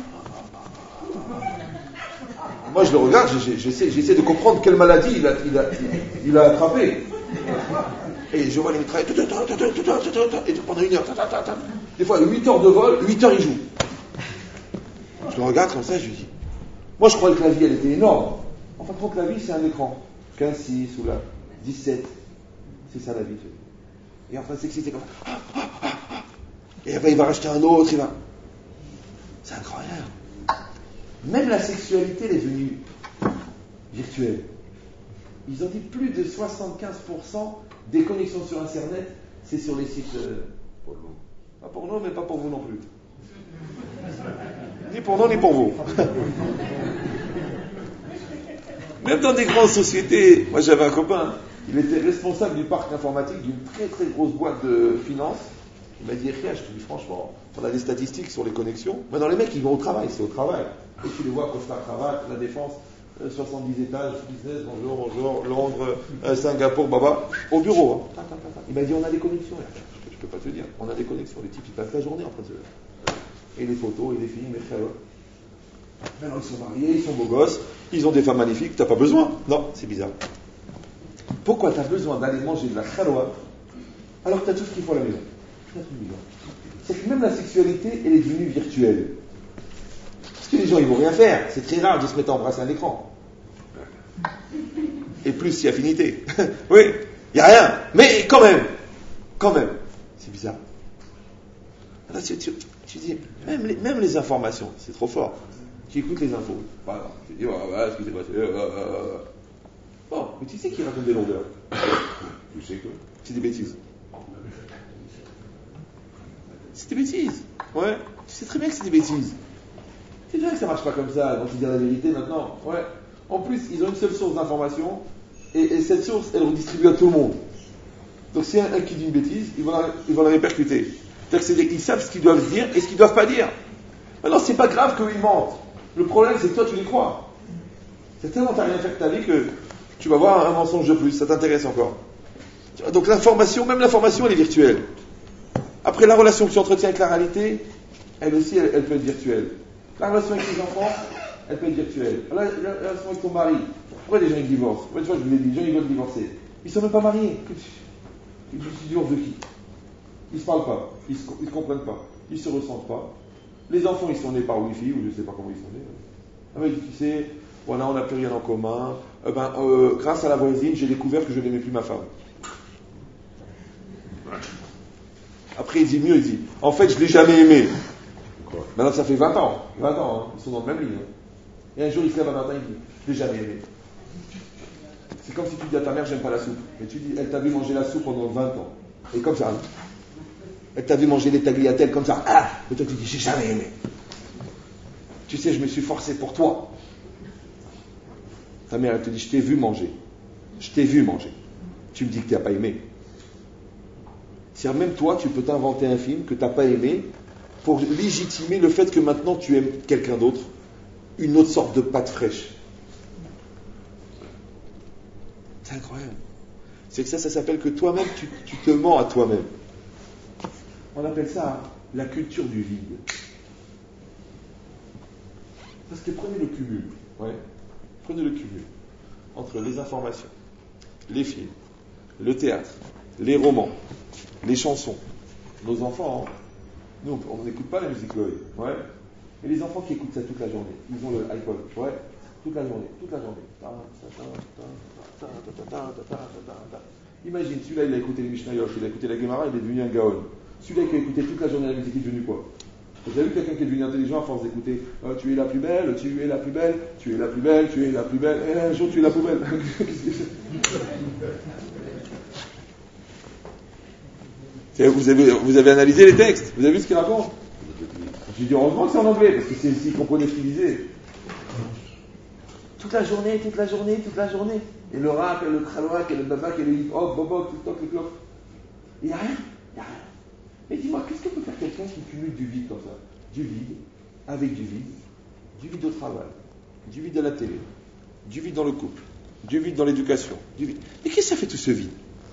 Moi, je le regarde, j'essaie, j'essaie de comprendre quelle maladie il a, il a, il a attrapé. Et je vois les mitraillettes, et pendant une heure, des fois, huit heures de vol, huit heures, il joue. Je le regarde comme ça, je lui dis. Moi, je croyais que la vie, elle était énorme. En fin de compte, la vie, c'est un écran. quinze six ou là, dix-sept. C'est ça, la vie. Et enfin, c'est excité comme ça. Et après, il va racheter un autre, il va. C'est incroyable. Même la sexualité, elle est devenue virtuelle. Ils ont dit plus de soixante-quinze pour cent des connexions sur Internet, c'est sur les sites euh, porno. Pas pour nous, mais pas pour vous non plus. Ni pour nous, ni pour vous. Même dans des grandes sociétés, moi j'avais un copain, il était responsable du parc informatique d'une très très grosse boîte de finances. Il m'a dit, Ria, je te dis franchement, on a des statistiques sur les connexions. Maintenant les mecs ils vont au travail, c'est au travail. Et tu les vois, costard cravate, la défense, euh, soixante-dix étages, business, bonjour, bonjour, Londres, euh, Singapour, baba, au bureau. Hein. Il m'a dit, on a des connexions. Je, je peux pas te dire, on a des connexions. Les types ils passent la journée en train de se... Et les photos, et les films, et frères. Maintenant ils sont mariés, ils sont beaux gosses, ils ont des femmes magnifiques, t'as pas besoin. Non, c'est bizarre. Pourquoi t'as besoin d'aller manger de la khalwa alors que t'as tout ce qu'il faut à la maison? C'est que même la sexualité, elle est devenue virtuelle. Parce que les gens, ils vont rien faire. C'est très rare de se mettre à embrasser un écran. Et plus si affinité. Oui, il n'y a rien. Mais quand même, quand même, c'est bizarre. Alors, tu, tu, tu dis, même les, même les informations, c'est trop fort. Tu écoutes les infos. Voilà. Tu dis, oh, voilà ce qui s'est passé. Euh, euh. Bon, mais tu sais qui raconte des longueurs. Tu sais quoi? C'est des bêtises. C'est des bêtises. Ouais. Tu sais très bien que c'est des bêtises. C'est vrai que ça marche pas comme ça, donc tu dis la vérité maintenant. Ouais. En plus, ils ont une seule source d'information, et, et cette source, elle redistribue à tout le monde. Donc si un, un qui dit une bêtise, ils vont la, ils vont la répercuter. C'est-à-dire qu'ils savent ce qu'ils doivent dire et ce qu'ils doivent pas dire. Maintenant, c'est pas grave qu'ils mentent. Le problème, c'est que toi, tu les crois. C'est tellement t'as rien fait de ta vie que tu vas voir un mensonge de plus, ça t'intéresse encore. Donc l'information, même l'information, elle est virtuelle. Après, la relation que tu entretiens avec la réalité, elle aussi, elle, elle peut être virtuelle. La relation avec tes enfants, elle peut être virtuelle. La, la, la relation avec ton mari. Pourquoi les gens ils divorcent? Une fois, je vous l'ai dit, les gens ils veulent divorcer. Ils ne sont même pas mariés. Ils se divorcent de qui? Ils ne se parlent pas. Ils ne se comprennent pas. Ils ne se ressentent pas. Les enfants, ils sont nés par Wi-Fi, ou je ne sais pas comment ils sont nés. Ah ben, tu sais, voilà, on n'a plus rien en commun. Euh, ben, euh, grâce à la voisine, j'ai découvert que je n'aimais plus ma femme. Après, il dit mieux, il dit, en fait, je ne l'ai jamais aimé. Quoi? Maintenant, ça fait vingt ans. vingt ans, hein. Ils sont dans le même lit. Hein. Et un jour, il se lève un matin, il dit, je ne l'ai jamais aimé. C'est comme si tu dis à ta mère, j'aime pas la soupe. Et tu dis, elle t'a vu manger la soupe pendant vingt ans. Et comme ça, hein. Elle t'a vu manger les tagliatelles comme ça. Ah! Et toi, tu dis, j'ai jamais aimé. Tu sais, je me suis forcé pour toi. Ta mère, elle te dit, je t'ai vu manger. Je t'ai vu manger. Tu me dis que tu n'as pas aimé. C'est-à-dire, même toi, tu peux t'inventer un film que tu n'as pas aimé pour légitimer le fait que maintenant tu aimes quelqu'un d'autre, une autre sorte de pâte fraîche. C'est incroyable. C'est que ça, ça s'appelle que toi-même, tu, tu te mens à toi-même. On appelle ça la culture du vide. Parce que prenez le cumul. Ouais. Prenez le cumul entre les informations, les films, le théâtre, les romans, les chansons. Nos enfants, hein, nous, on n'écoute pas la musique Loïc. Ouais. Et les enfants qui écoutent ça toute la journée, ils ont le iPod. Ouais. Toute la journée, toute la journée. Imagine, celui-là, il a écouté les Mishnayot, il a écouté la Gemara, il est devenu un Gaon. Celui-là qui a écouté toute la journée la musique, il est devenu quoi? Vous avez vu quelqu'un qui est devenu intelligent à force d'écouter oh, tu es la plus belle, tu es la plus belle, tu es la plus belle, tu es la plus belle, et un jour tu es la poubelle. vous, avez, vous avez analysé les textes, vous avez vu ce qu'il raconte? J'ai dit heureusement que c'est en anglais, parce que c'est s'il comprenait ce qu'il disait. Toute la journée, toute la journée, toute la journée. Et le rap, et le khalwak, et le babak, et le hip-hop, bobok, tiktok, le clock. Il n'y a rien, il n'y a rien. Mais dis-moi, qu'est-ce que peut faire quelqu'un qui cumule du vide comme ça? Du vide, avec du vide, du vide au travail, du vide à la télé, du vide dans le couple, du vide dans l'éducation, du vide. Mais qu'est-ce que ça fait tout ce vide?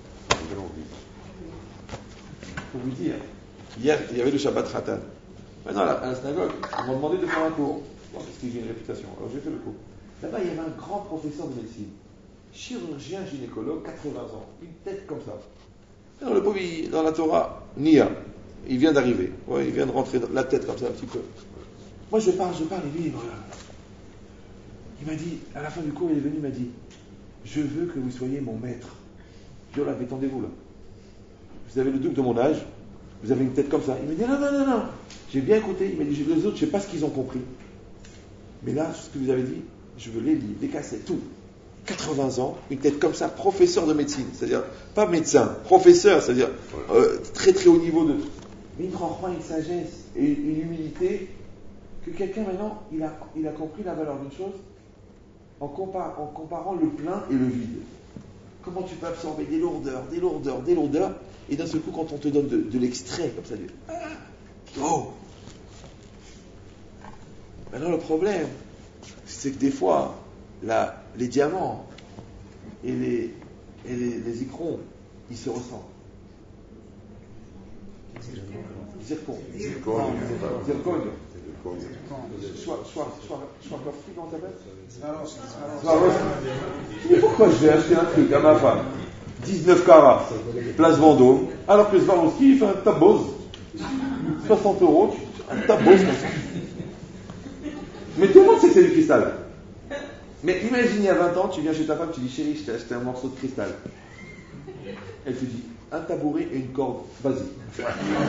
Pour vous dire, hier, il y avait le Shabbat Ratan. Maintenant, à la synagogue, ils m'ont demandé de faire un cours. Bon, parce que j'ai une réputation. Alors j'ai fait le cours. Là-bas, il y avait un grand professeur de médecine, chirurgien gynécologue, quatre-vingts ans, une tête comme ça. Alors le pauvre, il, dans la Torah, Nia, il vient d'arriver. Ouais, il vient de rentrer dans la tête comme ça un petit peu. Moi, je parle, je parle, et lui, il me regarde. Il m'a dit, à la fin du cours, il est venu, il m'a dit, je veux que vous soyez mon maître. Je dis, oh là, détendez-vous là. Vous avez le double de mon âge, vous avez une tête comme ça. Il m'a dit, non, non, non, non. J'ai bien écouté. Il m'a dit, les autres, je ne sais pas ce qu'ils ont compris. Mais là, ce que vous avez dit, je veux les livres, les cassettes, tout. quatre-vingts ans, une tête comme ça, professeur de médecine, c'est-à-dire, pas médecin, professeur, c'est-à-dire, euh, très très haut niveau de... Mais une rencontre, une sagesse et une humilité, que quelqu'un maintenant, il a, il a compris la valeur d'une chose, en, compar- en comparant le plein et le vide. Comment tu peux absorber des lourdeurs, des lourdeurs, des lourdeurs, et d'un seul coup, quand on te donne de, de l'extrait, comme ça, du... ah, oh. Maintenant, le problème, c'est que des fois, la, les diamants et les, et les, les écrons, ils se ressemblent. Zircon. Zircon. Zircon. Swarovski, comment ça s'appelle Swarovski. Mais pourquoi je vais acheter un truc à ma femme dix-neuf carats, place Vendôme, alors que Swarovski, il fait un tabose. soixante euros, un tabose comme ça. Mais tout le monde sait que c'est du cristal. Mais imagine, il y a vingt ans, tu viens chez ta femme, tu dis, chérie, je t'ai acheté un morceau de cristal. Elle te dit, un tabouret et une corde, vas-y.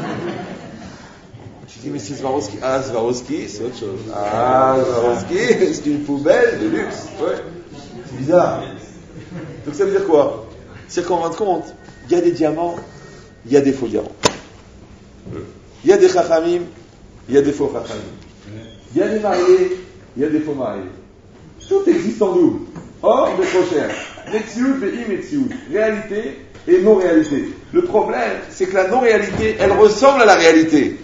Tu dis, mais c'est Swarovski. Ah, Swarovski, c'est autre chose. Ah, Swarovski, c'est une poubelle de luxe. Ouais. C'est bizarre. Donc ça veut dire quoi? C'est qu'en fin de compte, il y a des diamants, il y a des faux diamants. Il y a des chachamim, il y a des faux chachamim. Il y a des mariés, il y a des faux mariés. Tout existe en double. Or, mais trop cher. Metsiout et immetsiout. Réalité et non-réalité. Le problème, c'est que la non-réalité, elle ressemble à la réalité.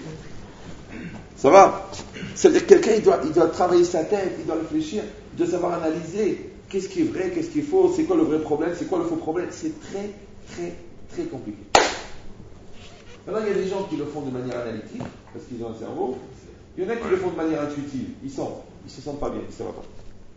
Ça va? C'est-à-dire que quelqu'un, il doit, il doit travailler sa tête, il doit réfléchir, il doit savoir analyser qu'est-ce qui est vrai, qu'est-ce qui est faux, c'est quoi le vrai problème, c'est quoi le faux problème. C'est très, très, très compliqué. Maintenant, il y a des gens qui le font de manière analytique, parce qu'ils ont un cerveau. Il y en a qui le font de manière intuitive. Ils sentent. Ils se sentent pas bien, ça va pas.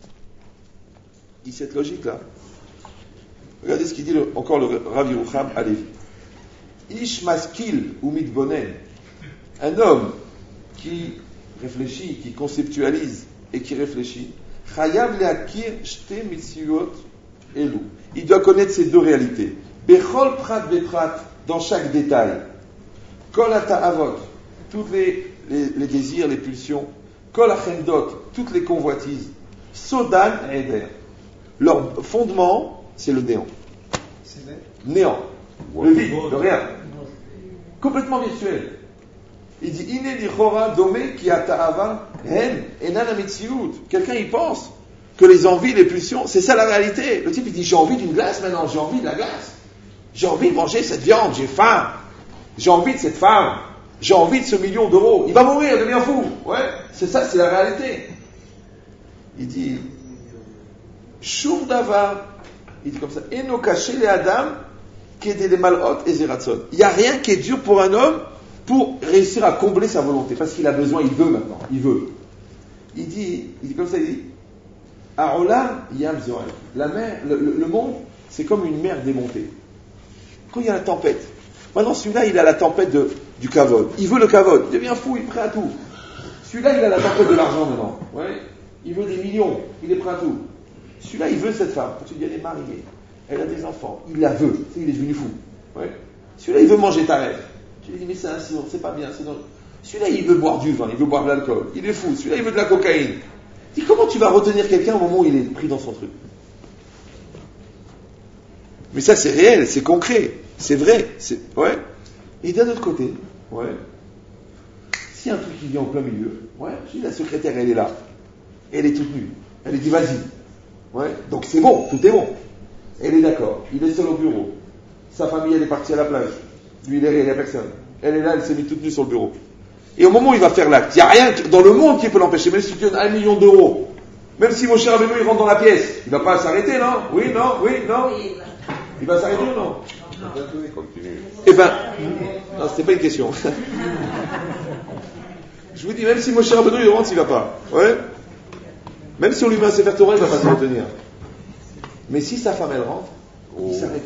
Il dit cette logique-là. Regardez ce qu'il dit le, encore le Rav Yerucham Alevi. Ish maskil ou mitbonen. Un homme qui réfléchit, qui conceptualise et qui réfléchit. Chayav leakir shte mitziot elu. Il doit connaître ces deux réalités. Bechol prat beprat, dans chaque détail. Kol ata'avot, tous les, les, les désirs, les pulsions. Kol achendot, toutes les convoitises. Sodan eder. Leur fondement, c'est le néant. C'est néant. Le vide, le rien. Complètement virtuel. Il dit Iné lichora domé ki ata'ava hen enan amitziut. Quelqu'un y pense que les envies, les pulsions, c'est ça la réalité. Le type il dit j'ai envie d'une glace maintenant, j'ai envie de la glace. J'ai envie de manger cette viande, j'ai faim. J'ai envie de cette femme. J'ai envie de ce million d'euros. Il va mourir, il devient fou. Ouais, c'est ça, c'est la réalité. Il dit Shur davar. Il dit comme ça Eno kaché les adam kede les malhot et zeratson. Il n'y a rien qui est dur pour un homme pour réussir à combler sa volonté. Parce qu'il a besoin, il veut maintenant. Il veut. Il dit, il dit comme ça, il dit Aolam yam zoel. La mer, le, le, le monde, c'est comme une mer démontée. Quand il y a la tempête. Maintenant, celui-là, il a la tempête de, du kavod. Il veut le kavod. Il devient fou, il est prêt à tout. Celui-là, il a la tempête de l'argent maintenant. Ouais. Il veut des millions. Il est prêt à tout. Celui-là, il veut cette femme. Quand tu dis, elle est mariée. Elle a des enfants. Il la veut. Tu sais, il est devenu fou. Ouais. Celui-là, il veut manger ta rêve. Tu lui dis, mais c'est un sourd, c'est pas bien. C'est dans... Celui-là, il veut boire du vin. Il veut boire de l'alcool. Il est fou. Celui-là, il veut de la cocaïne. Dis, comment tu vas retenir quelqu'un au moment où il est pris dans son truc? Mais ça, c'est réel, c'est concret. C'est vrai. C'est... Ouais. Et d'un autre côté, ouais. S'il y a un truc qui vient au plein milieu, ouais, je dis, la secrétaire, elle est là. Elle est toute nue. Elle dit, vas-y. Ouais. Donc c'est bon, tout est bon. Elle est d'accord. Il est seul au bureau. Sa famille, elle est partie à la plage. Lui, il est, il n'y a personne. Elle est là, elle s'est mise toute nue sur le bureau. Et au moment où il va faire l'acte, il n'y a rien dans le monde qui peut l'empêcher. Même si tu donnes un million d'euros, même si mon cher Rabbeinu, il rentre dans la pièce, il ne va pas s'arrêter, non? Oui, non, oui, non? Il va s'arrêter ou non? Eh ben, non, c'était pas une question. Je vous dis, même si mon cher Rabbeinu, il rentre, il ne va pas. Ouais? Même si on lui met un Sefer Torah, il ne va pas se retenir. Mais si sa femme, elle rentre, oh. Il s'arrête.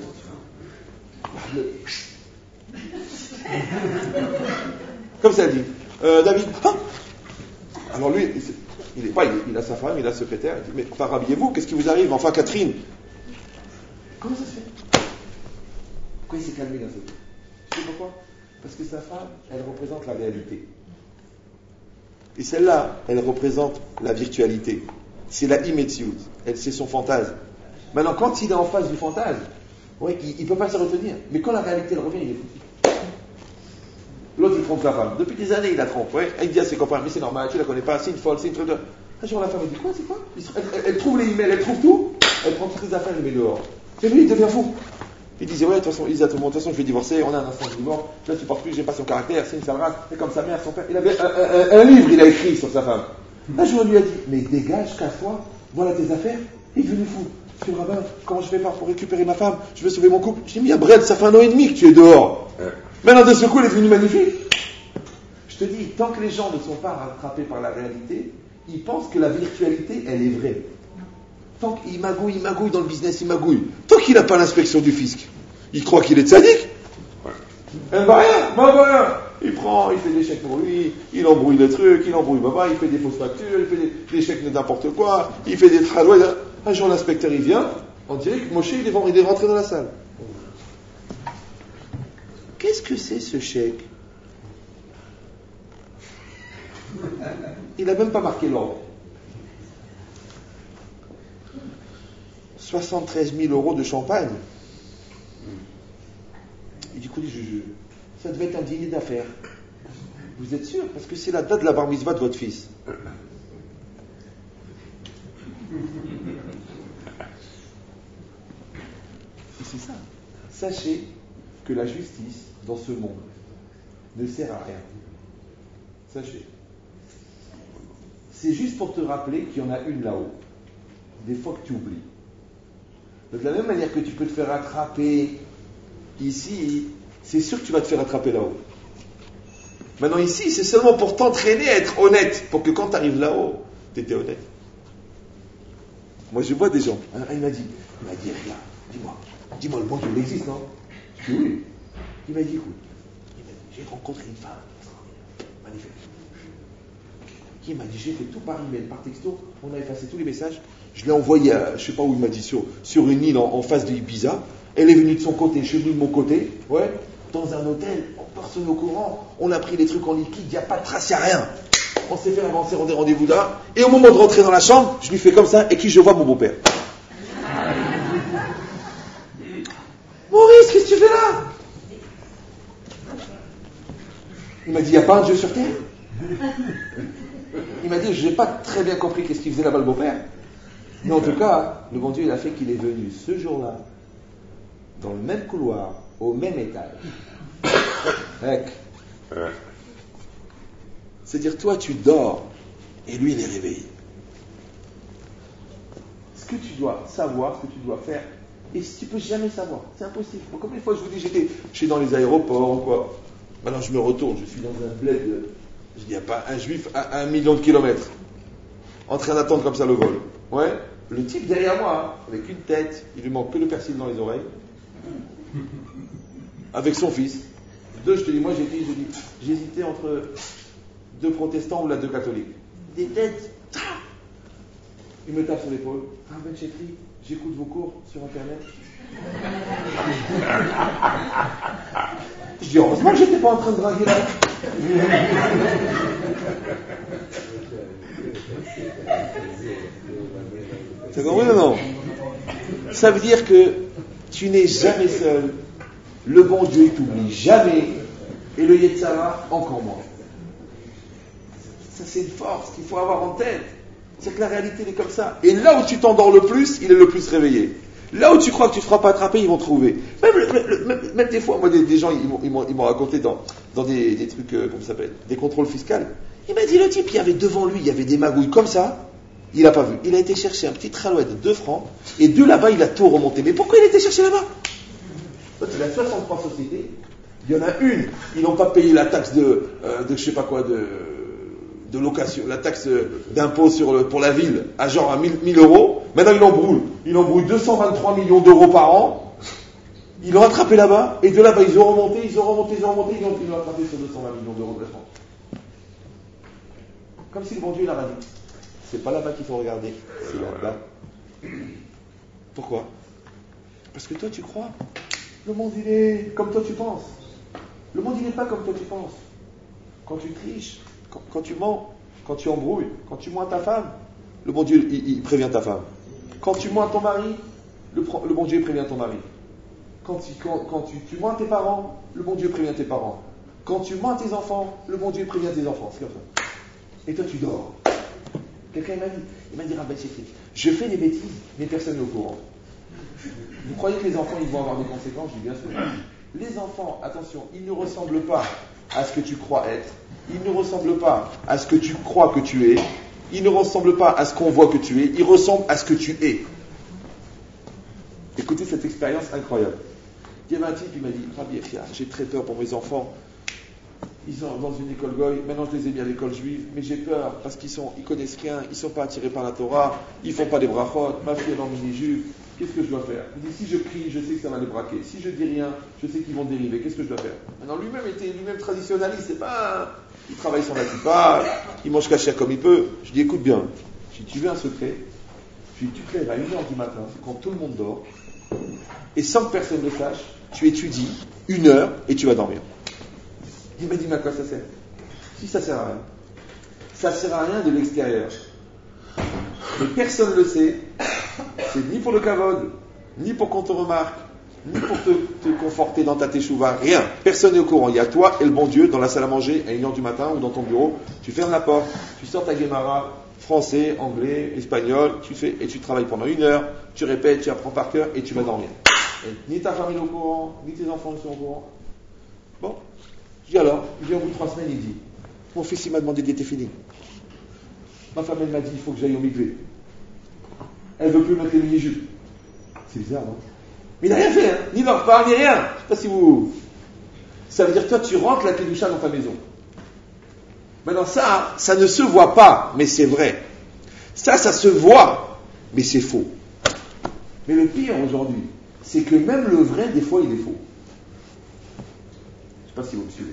Comme ça, elle dit, euh, David, ah alors lui, il est pas, il, il a sa femme, il a sa secrétaire, il dit, mais enfin, rhabillez-vous, qu'est-ce qui vous arrive? Enfin, Catherine. Comment ça se fait? Pourquoi il s'est calmé d'un seul coup? Tu sais pourquoi? Parce que sa femme, elle représente la réalité. Et celle-là, elle représente la virtualité. C'est la imetsiout. Elle, c'est son fantasme. Maintenant, quand il est en face du fantasme, ouais, il ne peut pas se retenir. Mais quand la réalité elle revient, il est foutu. L'autre, il trompe la femme. Depuis des années, il la trompe. Ouais. Il dit à ses copains, mais c'est normal, tu la connais pas, c'est une folle, c'est une truc de... Un jour, la femme, elle dit, quoi, c'est quoi elle, elle, elle trouve les emails, elle trouve tout, elle prend toutes les affaires, elle les met dehors. Et lui, il devient fou. Il disait, ouais, de toute façon, il disait à tout le monde, de toute façon, je vais divorcer, on a un instant de divorce, je ne supporte plus, j'aime pas son caractère, c'est une sale race, c'est comme sa mère, son père. Il avait un, un, un livre, il a écrit sur sa femme. Un jour, il lui a dit, mais dégage, casse-toi, voilà tes affaires. Il est devenu fou. Je dis, rabbin, comment je vais faire pour récupérer ma femme? Je veux sauver mon couple. Je dis, mais Brel, ça fait un an et demi que tu es dehors. Maintenant, de ce coup, il est devenu magnifique. Je te dis, tant que les gens ne sont pas rattrapés par la réalité, ils pensent que la virtualité, elle est vraie. Tant qu'il magouille, il magouille dans le business, il magouille. Tant qu'il n'a pas l'inspection du fisc, il croit qu'il est tzaddik. Elle ne va rien, ne va rien. Il prend, il fait des chèques pour lui, il embrouille les trucs, il embrouille Baba, il fait des fausses factures, il fait des, des chèques de n'importe quoi, il fait des tralouets. Un jour, l'inspecteur, il vient, on dirait que Moshe, il est, il est rentré dans la salle. Qu'est-ce que c'est ce chèque? Il n'a même pas marqué l'ordre. soixante-treize mille euros de champagne. Il dit, écoutez, je, je, ça devait être un dîner d'affaires. Vous êtes sûr? Parce que c'est la date de la bar mitzvah de votre fils. Et c'est ça. Sachez que la justice dans ce monde ne sert à rien. Sachez. C'est juste pour te rappeler qu'il y en a une là-haut. Des fois que tu oublies. De la même manière que tu peux te faire attraper ici, c'est sûr que tu vas te faire attraper là-haut. Maintenant ici, c'est seulement pour t'entraîner à être honnête, pour que quand tu arrives là-haut, tu étais honnête. Moi je vois des gens, hein, il m'a dit, il m'a dit, regarde, dis-moi, dis-moi le bon Dieu, il existe, non? Je dis oui. Il m'a dit, écoute, il m'a dit, j'ai rencontré une femme, magnifique. Qui m'a dit, j'ai fait tout par email, par texto, on a effacé tous les messages. Je l'ai envoyé à, je ne sais pas où il m'a dit, sur, sur une île en, en face de Ibiza. Elle est venue de son côté, je suis venu de mon côté, ouais, dans un hôtel, personne au courant, on a pris les trucs en liquide, il n'y a pas de trace, il n'y a rien. On s'est fait avancer, on des rendez-vous là, et au moment de rentrer dans la chambre, je lui fais comme ça, et qui je vois, mon beau-père. Maurice, qu'est-ce que tu fais là? Il m'a dit, il n'y a pas un Dieu sur terre? Il m'a dit, je n'ai pas très bien compris qu'est-ce qu'il faisait là-bas le beau-père. Mais en tout cas, le bon Dieu, il a fait qu'il est venu ce jour-là, dans le même couloir, au même étage. Mec. C'est-à-dire, toi, tu dors, et lui, il est réveillé. Ce que tu dois savoir, ce que tu dois faire, et si tu peux jamais savoir, c'est impossible. Bon, combien de fois je vous dis, j'étais, je suis dans les aéroports, quoi. Maintenant, je me retourne, je suis dans un bled, de, je dis, il n'y a pas un juif à un million de kilomètres, en train d'attendre comme ça le vol. Ouais. Le type derrière moi, avec une tête, il lui manque que le persil dans les oreilles, avec son fils. Deux, je te dis, moi j'étais, je dis, j'hésitais entre deux protestants ou là deux catholiques. Des têtes, il me tape sur l'épaule. Ah Ben Chetri, j'écoute vos cours sur internet. Je dis, heureusement que j'étais pas en train de draguer là. T'as compris ou non? Ça veut dire que tu n'es jamais seul. Le bon Dieu t'oublie jamais. Et le Yetzara encore moins. Ça c'est une force qu'il faut avoir en tête. C'est que la réalité elle est comme ça. Et là où tu t'endors le plus, il est le plus réveillé. Là où tu crois que tu ne te feras pas attraper, ils vont trouver. Même, même, même des fois, moi des, des gens ils m'ont, ils m'ont, ils m'ont raconté dans, dans des, des trucs, euh, comment ça s'appelle, des contrôles fiscaux. Il m'a dit le type, il y avait devant lui, il y avait des magouilles comme ça. Il n'a pas vu. Il a été chercher un petit tralouet de deux francs, et de là-bas, il a tout remonté. Mais pourquoi il a été chercher là-bas? Il a soixante-trois sociétés. Il y en a une, ils n'ont pas payé la taxe de, euh, de je sais pas quoi, de, de location, la taxe d'impôt sur le, pour la ville, à genre à mille euros. Maintenant, il embrouille. Il embrouille deux cent vingt-trois millions d'euros par an. Ils l'ont attrapé là-bas, et de là-bas, ils ont remonté, ils ont remonté, ils ont remonté, ils ont, ils l'ont attrapé sur deux cent vingt millions d'euros de la France. Comme si le bon Dieu l'a dit. C'est pas là-bas qu'il faut regarder, c'est là-bas. Pourquoi? Parce que toi tu crois. Le monde il est comme toi tu penses. Le monde il n'est pas comme toi tu penses. Quand tu triches, quand, quand tu mens, quand tu embrouilles, quand tu moins ta femme, le bon Dieu, il, il prévient ta femme. Quand tu moins ton mari, le, le bon Dieu prévient ton mari. Quand tu, quand, quand tu, tu moins tes parents, le bon Dieu prévient tes parents. Quand tu moins tes enfants, le bon Dieu prévient tes enfants. C'est comme ça. Et toi, tu dors. Quelqu'un m'a dit, il m'a dit, Rabbi Shekhi, je fais des bêtises, mais personne n'est au courant. Vous croyez que les enfants, ils vont avoir des conséquences? Je dis bien sûr. Les enfants, attention, ils ne ressemblent pas à ce que tu crois être. Ils ne ressemblent pas à ce que tu crois que tu es. Ils ne ressemblent pas à ce qu'on voit que tu es. Ils ressemblent à ce que tu es. Écoutez cette expérience incroyable. Il y avait un type qui m'a dit, Rabbi Yechia, j'ai très peur pour mes enfants. Ils sont dans une école goy, maintenant je les ai mis à l'école juive, mais j'ai peur parce qu'ils sont, ils connaissent rien, ils ne sont pas attirés par la Torah, ils ne font pas des brachot, ma fille est en mini-jupe, qu'est-ce que je dois faire? Il dit, si je crie, je sais que ça va les braquer, si je dis rien, je sais qu'ils vont dériver, qu'est-ce que je dois faire? Maintenant lui-même était lui-même traditionnaliste, c'est pas, il travaille sans la kippa, il mange cachère comme il peut. Je dis, écoute bien, si tu veux un secret, je dis, tu te lèves à une heure du matin, quand tout le monde dort, et sans que personne ne le sache, tu étudies une heure et tu vas dormir. Il m'a dit, mais à quoi ça sert? Si ça sert à rien. Ça sert à rien de l'extérieur. Mais personne ne le sait. C'est ni pour le kavod, ni pour qu'on te remarque, ni pour te, te conforter dans ta teshuva, rien. Personne n'est au courant. Il y a toi et le bon Dieu dans la salle à manger à une heure du matin ou dans ton bureau. Tu fermes la porte, tu sors ta Gemara, français, anglais, espagnol, tu fais, et tu travailles pendant une heure, tu répètes, tu apprends par cœur et tu vas dormir. Et ni ta famille est au courant, ni tes enfants ne sont au courant. Bon. Je dis alors, il vient au bout de trois semaines, il dit, mon fils il m'a demandé d'été fini. Ma femme elle m'a dit, il faut que j'aille au mikvé. Elle veut plus mettre les mini-jupes. C'est bizarre, non? Mais il n'a rien fait, hein, ni leur parle, ni rien. Je ne sais pas si vous... Ça veut dire, toi tu rentres la kedusha dans ta maison. Maintenant ça, ça ne se voit pas, mais c'est vrai. Ça, ça se voit, mais c'est faux. Mais le pire aujourd'hui, c'est que même le vrai, des fois, il est faux. Je ne sais pas si vous me suivez.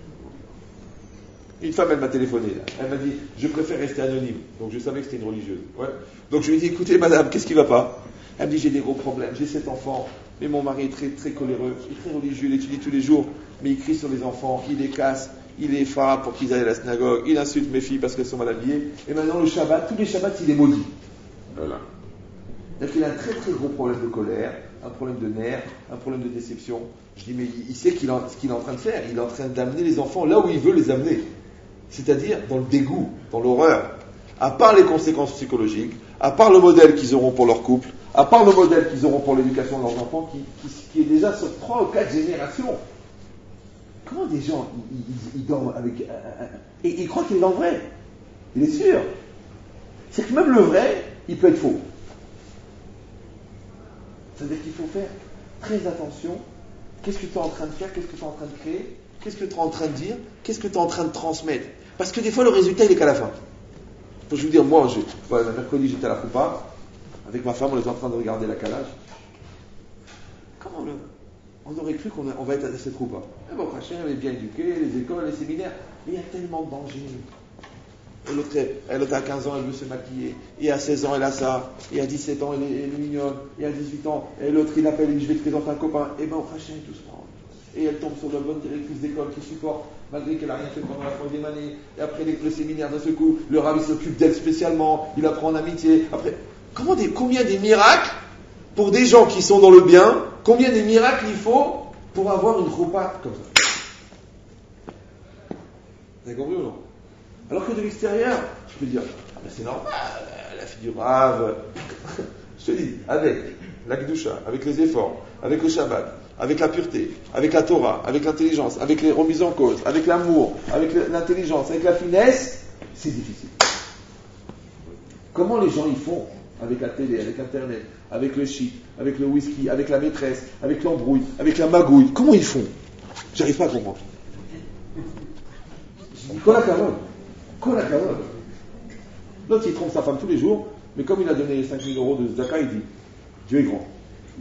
Une femme, elle m'a téléphoné, là. Elle m'a dit, je préfère rester anonyme. Donc je savais que c'était une religieuse. Ouais. Donc je lui ai dit, écoutez madame, qu'est-ce qui ne va pas? Elle me dit, j'ai des gros problèmes, j'ai sept enfants, mais mon mari est très très coléreux, il est très religieux, il étudie tous les jours, mais il crie sur les enfants, il les casse, il les frappe pour qu'ils aillent à la synagogue, il insulte mes filles parce qu'elles sont mal habillées, et maintenant le Shabbat, tous les Shabbats, il est maudit. Voilà. Donc il a un très très gros problème de colère, un problème de nerfs, un problème de déception. Je dis, mais il sait qu'il en, ce qu'il est en train de faire. Il est en train d'amener les enfants là où il veut les amener. C'est-à-dire dans le dégoût, dans l'horreur. À part les conséquences psychologiques, à part le modèle qu'ils auront pour leur couple, à part le modèle qu'ils auront pour l'éducation de leurs enfants, qui, qui, qui est déjà sur trois ou quatre générations. Comment des gens, ils, ils, ils dorment avec... Euh, euh, et ils croient qu'il est dans le vrai. Il est sûr. C'est que même le vrai, il peut être faux. C'est-à-dire qu'il faut faire très attention. Qu'est-ce que tu es en train de faire? Qu'est-ce que tu es en train de créer? Qu'est-ce que tu es en train de dire? Qu'est-ce que tu es en train de transmettre? Parce que des fois, le résultat, il est qu'à la fin. Faut je vous dire, moi, j'ai, voilà, mercredi, j'étais à la Koupa. Avec ma femme, on était en train de regarder la calage. Comment le... On aurait cru qu'on a, on va être à cette Koupa. Mais bon, Rachel, elle est bien éduquée, les écoles, les séminaires. Mais il y a tellement de dangers. Et l'autre, elle a quinze ans, elle veut se maquiller. Et à seize ans, elle a ça. Et à dix-sept ans, elle est, elle est mignonne. Et à dix-huit ans, et l'autre, il appelle, il dit, je vais te présenter un copain. Et ben, Rachel, tout se prend. Et elle tombe sur la bonne directrice d'école qui supporte, malgré qu'elle n'a rien fait pendant la troisième année. Et après le séminaire, d'un seul coup, le rabbin s'occupe d'elle spécialement. Il apprend en amitié. Après, comment des, combien des miracles pour des gens qui sont dans le bien? Combien des miracles il faut pour avoir une roupa comme ça? Vous avez compris ou non? Alors que de l'extérieur, je peux dire, ah ben c'est normal, la fille du rave. Je te dis, avec la Kedusha, avec les efforts, avec le Shabbat, avec la pureté, avec la Torah, avec l'intelligence, avec les remises en cause, avec l'amour, avec l'intelligence, avec la finesse, c'est difficile. Comment les gens y font avec la télé, avec Internet, avec le shit, avec le whisky, avec la maîtresse, avec l'embrouille, avec la magouille? Comment ils font? J'arrive pas à comprendre. Je dis, quoi la carotte? Quoi la carotte? L'autre, il trompe sa femme tous les jours, mais comme il a donné cinq mille euros de Zaka, il dit, Dieu est grand.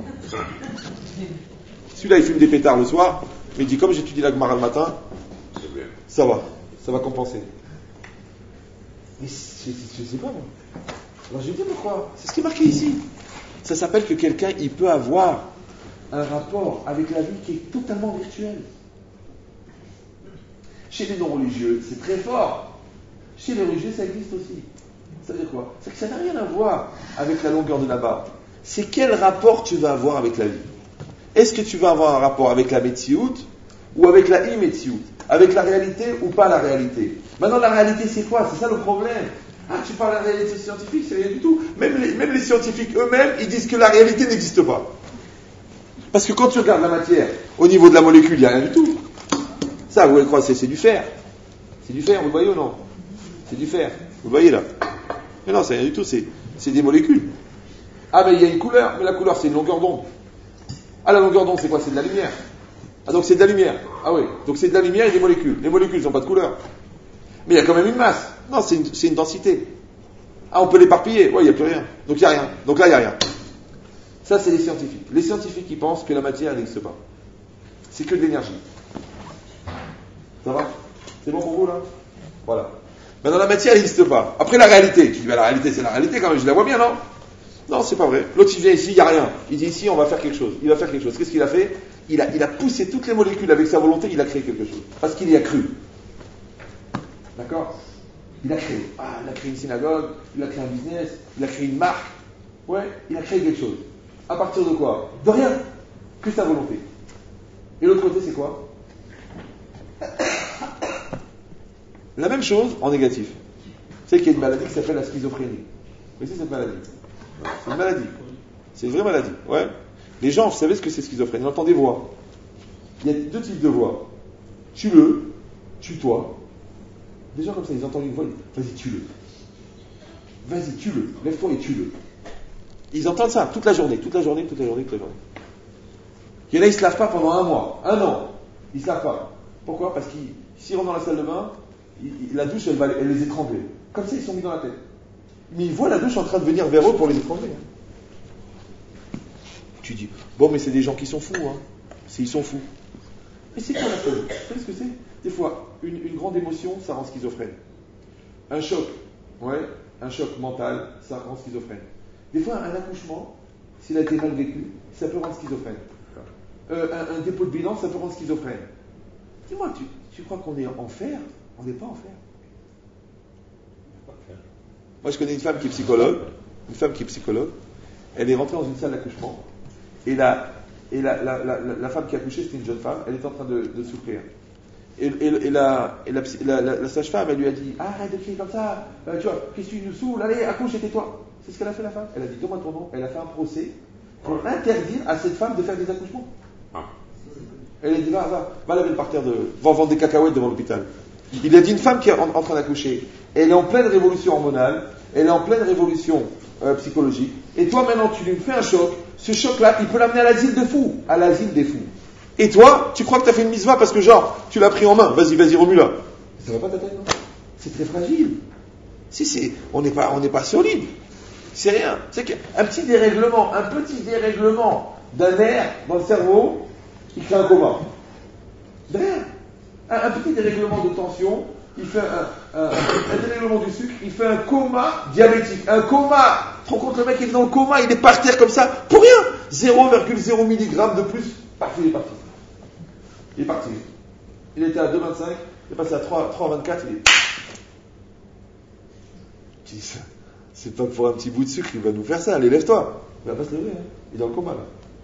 Celui-là, il fume des pétards le soir, mais il dit, comme j'étudie la Gemara le matin, ça va, ça va compenser. Mais je ne sais pas, moi. Alors je dis, pourquoi? C'est ce qui est marqué ici. Ça s'appelle que quelqu'un, il peut avoir un rapport avec la vie qui est totalement virtuel. Chez les non-religieux, c'est très fort. Chez les religieux, ça existe aussi. Ça veut dire quoi? C'est que ça n'a rien à voir avec la longueur de la barbe. C'est quel rapport tu vas avoir avec la vie. Est-ce que tu vas avoir un rapport avec la Metsiout ou avec la I-Metsiout? Avec la réalité ou pas la réalité? Maintenant, la réalité, c'est quoi? C'est ça le problème. Ah, tu parles de la réalité scientifique, c'est rien du tout. Même les, même les scientifiques eux-mêmes, ils disent que la réalité n'existe pas. Parce que quand tu regardes la matière, au niveau de la molécule, il n'y a rien du tout. Ça, vous voyez quoi? C'est, c'est du fer. C'est du fer, vous le voyez ou non? C'est du fer. Vous le voyez là? Mais non, c'est rien du tout, c'est, c'est des molécules. Ah, mais il y a une couleur, mais la couleur, c'est une longueur d'onde. Ah, la longueur d'onde, c'est quoi? C'est de la lumière. Ah, donc c'est de la lumière. Ah oui, donc c'est de la lumière et des molécules. Les molécules n'ont pas de couleur. Mais il y a quand même une masse. Non, c'est une, c'est une densité. Ah, on peut l'éparpiller. Ouais, il n'y a plus rien. Donc il n'y a rien. Donc là, il n'y a rien. Ça, c'est les scientifiques. Les scientifiques, ils pensent que la matière n'existe pas. C'est que de l'énergie. Ça va? C'est bon pour vous, là? Voilà. Maintenant, la matière n'existe pas. Après, la réalité. Tu dis, bah, la réalité, c'est la réalité quand même. Je la vois bien, non? Non, c'est pas vrai. L'autre, il vient ici, il n'y a rien. Il dit, ici, on va faire quelque chose. Il va faire quelque chose. Qu'est-ce qu'il a fait? Il a, il a poussé toutes les molécules avec sa volonté, il a créé quelque chose. Parce qu'il y a cru. D'accord? Il a créé. Ah, il a créé une synagogue, il a créé un business, il a créé une marque. Ouais, il a créé quelque chose. À partir de quoi? De rien. Que sa volonté. Et l'autre côté, c'est quoi? La même chose en négatif. Vous savez qu'il y a une maladie qui s'appelle la schizophrénie. Vous savez cette maladie? C'est une maladie. C'est une vraie maladie. Ouais. Les gens, vous savez ce que c'est schizophrène? On entend des voix. Il y a deux types de voix. Tue-le, tue-toi. Des gens comme ça, ils entendent une voix, ils disent, vas-y, tue-le. Vas-y, tue-le. Lève-toi et tue-le. Ils entendent ça toute la journée, toute la journée, toute la journée, toute la journée. Il y en a, ils ne se lavent pas pendant un mois, un an. Ils ne se lavent pas. Pourquoi? Parce qu'ils, s'ils rentrent dans la salle de bain, ils, la douche, elle va elle les étrangler. Comme ça, ils sont mis dans la tête. Mais ils voient la douche en train de venir vers eux pour les étrangler. Tu dis, bon, mais c'est des gens qui sont fous, hein. C'est, ils sont fous. Mais c'est quoi la folie? Vous savez ce que c'est? Des fois, une, une grande émotion, ça rend schizophrène. Un choc, ouais, un choc mental, ça rend schizophrène. Des fois, un accouchement, s'il a été mal vécu, ça peut rendre schizophrène. Euh, un, un dépôt de bilan, ça peut rendre schizophrène. Dis-moi, tu, tu crois qu'on est en fer? On n'est pas en fer. Moi, je connais une femme qui est psychologue, une femme qui est psychologue. Elle est rentrée dans une salle d'accouchement. Et, la, et la, la, la, la femme qui a accouché, c'était une jeune femme, elle était en train de, de souffrir. Et, et, et, la, et la, la, la, la sage-femme, elle lui a dit, arrête de crier comme ça, euh, tu vois, qu'est-ce que tu nous saoules, allez, accouche et tais-toi. C'est ce qu'elle a fait, la femme. Elle a dit, donne-moi ton nom. Elle a fait un procès pour interdire à cette femme de faire des accouchements. Elle a dit, va, va, va laver le parterre, de, va vendre des cacahuètes devant l'hôpital. Il a dit, une femme qui est en, en train d'accoucher, elle est en pleine révolution hormonale, elle est en pleine révolution euh, psychologique, et toi maintenant tu lui fais un choc, ce choc-là, il peut l'amener à l'asile de fous, à l'asile des fous. Et toi, tu crois que tu as fait une misva parce que genre, tu l'as pris en main, vas-y, vas-y, remue-la. Ça va pas ta tête, non? C'est très fragile. Si, c'est, on n'est pas, on n'est pas solide. C'est rien. C'est qu'un petit dérèglement, un petit dérèglement d'un nerf dans le cerveau, il crée un coma. De rien. Un, un petit dérèglement de tension, il fait un, un, un dérèglement du sucre, il fait un coma diabétique. Un coma. Tu te rends compte, le mec il est dans le coma, il est par terre comme ça, pour rien. zéro virgule zéro milligrammes de plus, parti, il est parti. Il est parti. Il était à deux virgule vingt-cinq, il est passé à trois virgule vingt-quatre, il est... Tu dis ça, c'est pas pour un petit bout de sucre, il va nous faire ça, allez, lève-toi. Il va pas se lever, hein. Il est dans le coma, là.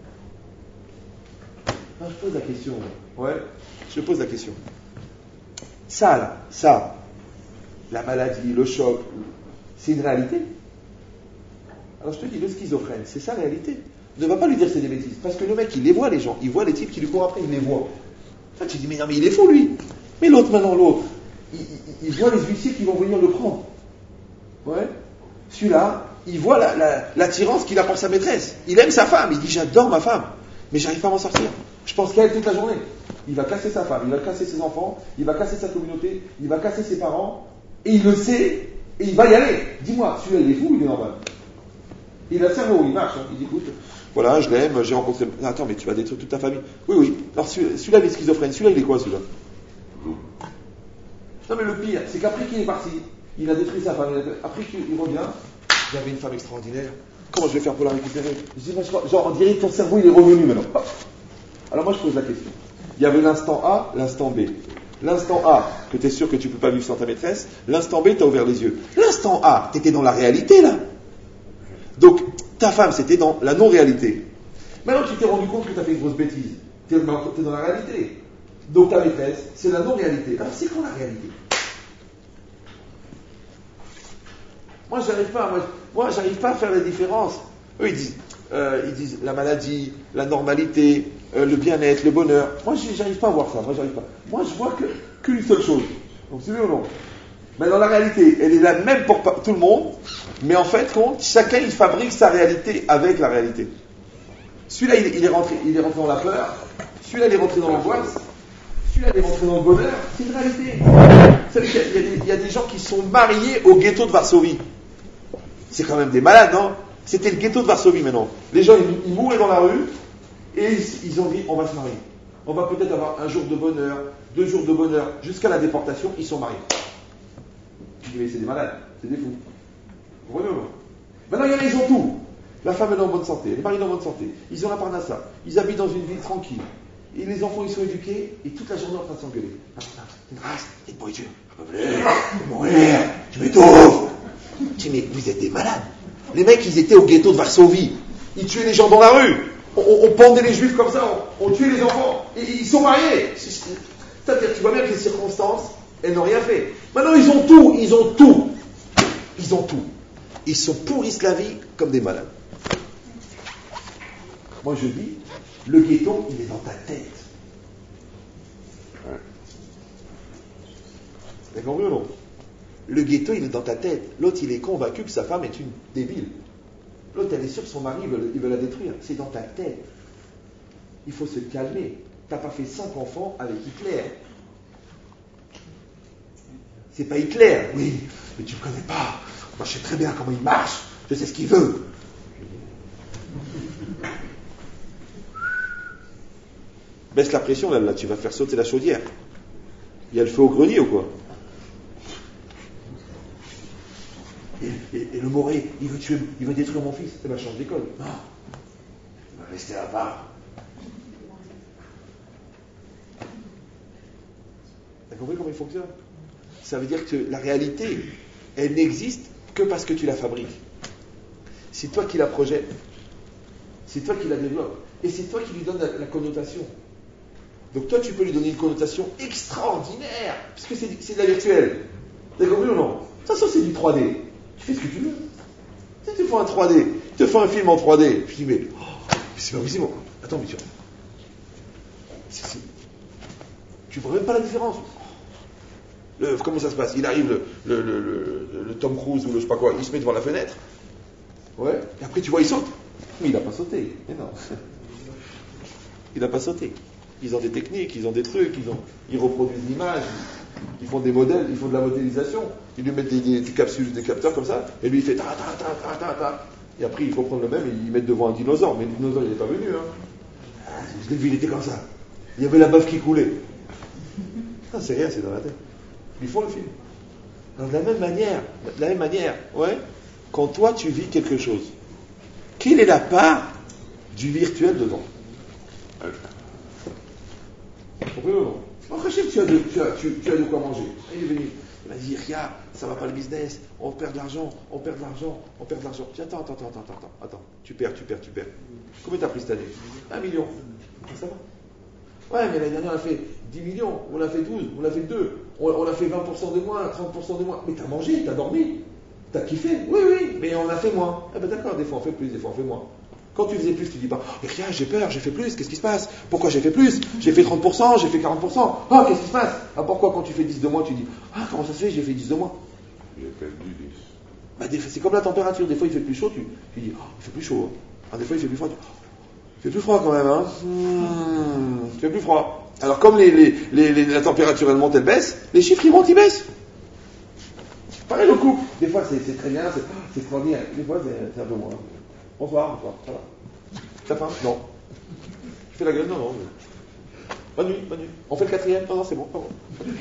Non, je pose la question, ouais, je pose la question. Ça, là, ça, la maladie, le choc, c'est une réalité. Alors je te dis, le schizophrène, c'est ça la réalité. Ne va pas lui dire que c'est des bêtises, parce que le mec, il les voit, les gens, il voit les types qui lui courent après, il les voit. Enfin, tu dis, mais non, mais il est fou, lui. Mais l'autre, maintenant, l'autre, il, il, il voit les huissiers qui vont venir le prendre. Ouais. Celui-là, il voit la, la, l'attirance qu'il a pour sa maîtresse. Il aime sa femme, il dit, j'adore ma femme, mais j'arrive pas à m'en sortir. Je pense qu'à elle toute la journée. Il va casser sa femme, il va casser ses enfants, il va casser sa communauté, il va casser ses parents, et il le sait, et il va y aller. Dis-moi, celui-là, il est fou ou il est normal? Il a le cerveau, il marche, hein. Il dit, écoute, voilà, je l'aime, j'ai rencontré... Non, attends, mais tu vas détruire toute ta famille. Oui, oui. Alors, celui-là, il est schizophrène. Celui-là, il est quoi, celui-là? Non, mais le pire, c'est qu'après qu'il est parti, il a détruit sa femme, après qu'il revient, j'avais une femme extraordinaire, comment je vais faire pour la récupérer? Je dis, genre, on dirait que ton cerveau, il est revenu maintenant. Alors moi, je pose la question. Il y avait l'instant A, l'instant B. L'instant A, que tu es sûr que tu ne peux pas vivre sans ta maîtresse. L'instant B, tu as ouvert les yeux. L'instant A, tu étais dans la réalité, là. Donc, ta femme, c'était dans la non-réalité. Maintenant, tu t'es rendu compte que tu as fait une grosse bêtise. Tu es dans la réalité. Donc, ta maîtresse, c'est la non-réalité. Alors, c'est quoi la réalité? Moi, j'arrive pas, moi, moi, j'arrive pas à faire la différence. Eux, ils disent, euh, ils disent la maladie, la normalité, euh, le bien-être, le bonheur. Moi, j'arrive pas à voir ça. Moi, j'arrive pas. Moi, je vois que qu'une seule chose. Donc, c'est vrai ou non? Mais dans la réalité, elle est la même pour tout le monde. Mais en fait, compte, chacun il fabrique sa réalité avec la réalité. Celui-là, il, il est rentré, il est rentré dans la peur. Celui-là, il est rentré dans l'angoisse. Celui-là, il est rentré dans le bonheur. C'est une réalité. Vous savez qu'il y a, il y a des, il y a des gens qui sont mariés au ghetto de Varsovie. C'est quand même des malades, non? C'était le ghetto de Varsovie maintenant. Les gens, ils, ils mouraient dans la rue et ils, ils ont dit, on va se marier. On va peut-être avoir un jour de bonheur, deux jours de bonheur, jusqu'à la déportation, ils sont mariés. Tu dis, mais c'est des malades, c'est des fous. Vous comprenez ou non? Maintenant, il y en a, ils ont tout. La femme est en bonne santé, le mari est en bonne santé. Ils ont la parnassa. Ils habitent dans une ville tranquille. Et les enfants, ils sont éduqués et toute la journée en train de s'engueuler. Ah, c'est une race, c'est une pourriture. Je peux mourir, je m'étouffe. Tu dis, mais vous êtes des malades. Les mecs, ils étaient au ghetto de Varsovie. Ils tuaient les gens dans la rue. On, on, on pendait les juifs comme ça. On, on tuait les enfants. Et ils sont mariés. C'est-à-dire, tu vois bien que les circonstances, elles n'ont rien fait. Maintenant, ils ont tout. Ils ont tout. Ils ont tout. Ils se pourrissent la vie comme des malades. Moi, je dis, le ghetto, il est dans ta tête. T'as compris ou non? Le ghetto, il est dans ta tête. L'autre, il est convaincu que sa femme est une débile. L'autre, elle est sûre que son mari, il veut, il veut la détruire. C'est dans ta tête. Il faut se calmer. T'as pas fait cinq enfants avec Hitler. C'est pas Hitler. Oui, mais tu ne connais pas. Moi, je sais très bien comment il marche. Je sais ce qu'il veut. Baisse la pression, là, là, tu vas faire sauter la chaudière. Il y a le feu au grenier ou quoi? Et, et, et le Moré, il veut tuer, il veut détruire mon fils. Eh ben, change d'école. Non, il va rester à part. T'as compris comment il fonctionne? Ça veut dire que la réalité, elle n'existe que parce que tu la fabriques. C'est toi qui la projettes. C'est toi qui la développes. Et c'est toi qui lui donnes la, la connotation. Donc toi, tu peux lui donner une connotation extraordinaire, puisque c'est, c'est de la virtuelle. T'as compris ou non? Ça, ça, c'est du trois D. Tu fais ce que tu veux. Si tu fais un trois D, tu te fais un film en trois D, je dis, mais, oh, c'est pas possible. Attends, mais tu c'est, c'est... tu vois même pas la différence. Le, comment ça se passe? Il arrive, le, le, le, le, le Tom Cruise ou le je sais pas quoi, il se met devant la fenêtre. Ouais. Et après, tu vois, il saute. Mais il n'a pas sauté. Mais non. Il n'a pas sauté. Ils ont des techniques, ils ont des trucs, ils, ont, ils reproduisent l'image, ils font des modèles, ils font de la modélisation. Ils lui mettent des, des, des capsules, des capteurs comme ça, et lui il fait ta ta ta ta ta ta. Et après il faut prendre le même et ils mettent devant un dinosaure. Mais le dinosaure il n'est pas venu. Hein. Je l'ai vu, il était comme ça. Il y avait la bave qui coulait. Non, c'est rien, c'est dans la tête. Ils font le film. Alors, de la même manière, de la même manière, ouais, quand toi tu vis quelque chose, quelle est la part du virtuel dedans? Compris ou non? En Rachid, tu as de, tu as, tu, tu as de quoi manger. Il est venu, il m'a dit, Ria, ça va pas le business, on perd de l'argent, on perd de l'argent, on perd de l'argent. Je dis, attends, attends, attends, attends, attends, attends, tu perds, tu perds, tu perds. Combien t'as pris cette année? Un million. Ça va? Ouais, mais l'année dernière, on a fait dix millions, on a fait douze, on a fait deux, on, on a fait vingt pour cent de moins, trente pour cent de moins. Mais t'as mangé, t'as dormi, t'as kiffé. Oui, oui, mais on a fait moins. Eh ben d'accord, des fois on fait plus, des fois on fait moins. Quand tu faisais plus, tu dis pas, mais rien, j'ai peur, j'ai fait plus, qu'est-ce qui se passe? Pourquoi j'ai fait plus? J'ai fait trente pour cent, j'ai fait quarante pour cent. Ah, qu'est-ce qui se passe? Ah, pourquoi quand tu fais dix de moins, tu dis, ah, comment ça se fait, j'ai fait dix de moins? J'ai perdu dix. Bah, des, c'est comme la température, des fois il fait plus chaud, tu, tu dis, oh, il fait plus chaud. Hein. Ah, des fois il fait plus froid, tu, oh, il fait plus froid quand même, hein. Mmh, il fait plus froid. Alors, comme les, les, les, les, la température elle monte, elle baisse, les chiffres ils montent, ils baissent. Pareil le couple. Des fois c'est, c'est très bien, c'est, c'est extraordinaire. Des fois c'est, c'est un peu moins. Bonsoir, bonsoir, ça va. Ça va? Non. Je fais la gueule? Non, non. Bonne nuit, bonne nuit. On fait le quatrième? Non, non, c'est bon, pas bon.